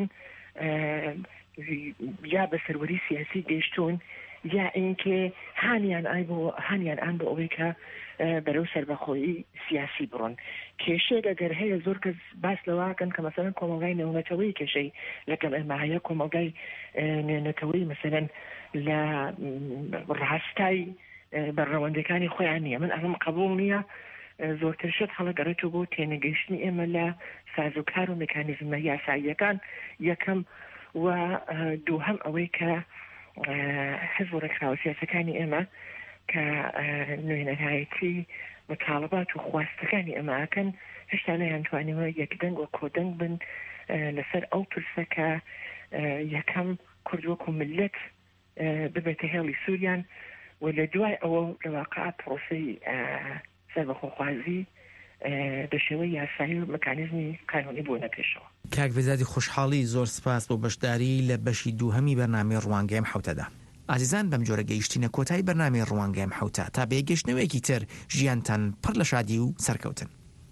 یا بە سەروەری سیاسی گەیشتون یا اینکە هانیان ئان بۆ ئەوەی کە بەرەو سەربەخۆیی سیاسی بڕۆن. کێشەیە ئەگەر هەیە زۆر کەس باس لەواکەن کە مەسەلەن کۆمەلگای نێونەتەوەی کێشەی لەگەڵ ئێمە هەیە کۆمەلگای نێونەتەوەی مەسەلەن لە ڕاستای بەڕەوەندەکانی خۆیان نییە. من ئەمەم قبول نییە زۆرتر شت هەڵەگەڕێتەوە بۆ تێنەگەیشتنی ئێمە لە سازوکار و مێکانیزمە یاساییەکان یەکەم و دووهەم ئەوەی کە حزب و ڕێکخراوە سیاسەکانی ئێمە کە نوێنەرایەتی مطالبات و خواستەکانی ئەماکەن هێشتا نەیانتوانیوە یەکدەنگ و کۆدەنگ بن لەسەر ئەو پرسە کە یەکەم کورد وەکو ملت ببێتە هێڵی سووریان و لە دوای ئەوە لەواقع پرۆسەی سەربەخۆخوازی بە شێوەی یاسایی و مەکانیزمی قانونی بوونە پێشەوە. کاک بێزادی خۆشحاڵی زۆر سپاس بۆ بەشداری لە بەشی دووهەمی بەرنامەی ڕوانگەیم حوتەدا. ئازیزان بەم جۆرە گەیشتینە کۆتایی بەرنامەی ڕوانگەیم حوتە تا بێگەشتنەوەیەکی تر ژیانتان پڕ لە شادی و سەرکەوتن.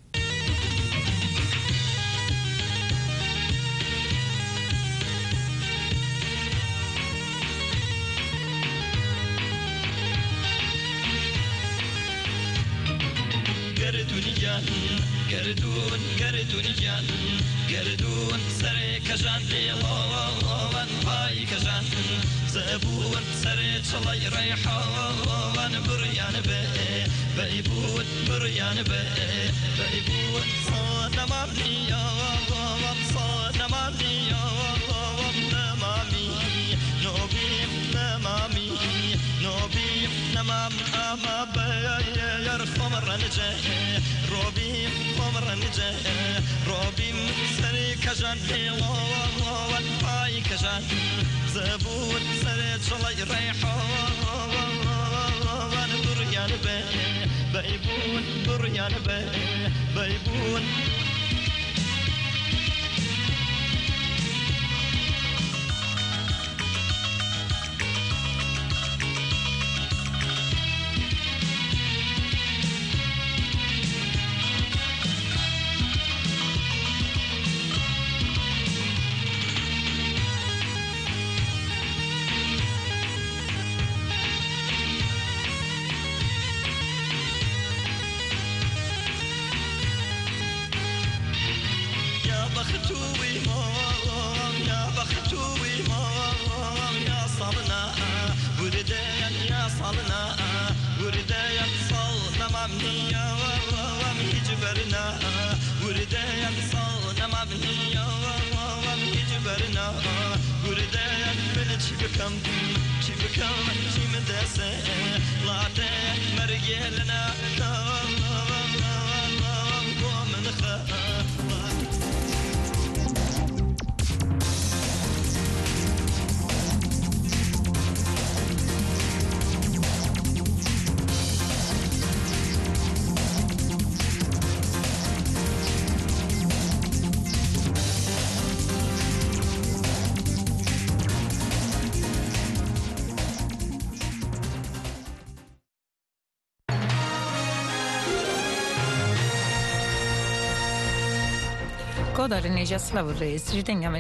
گردون سر کجان لیوان پای کجان زبون سر چلای ریحان بریان به بیبود بریان به بیبود صادمانی صادمانی نمامی نوبیم نمامی نوبیم نمام اما بیرخم نجا روبي عمر نجا روبي سري كجان وان باي كجان زبون سري شلي ريحان بريان بيبون بريان بيبون Godare Neja Slavur Reis,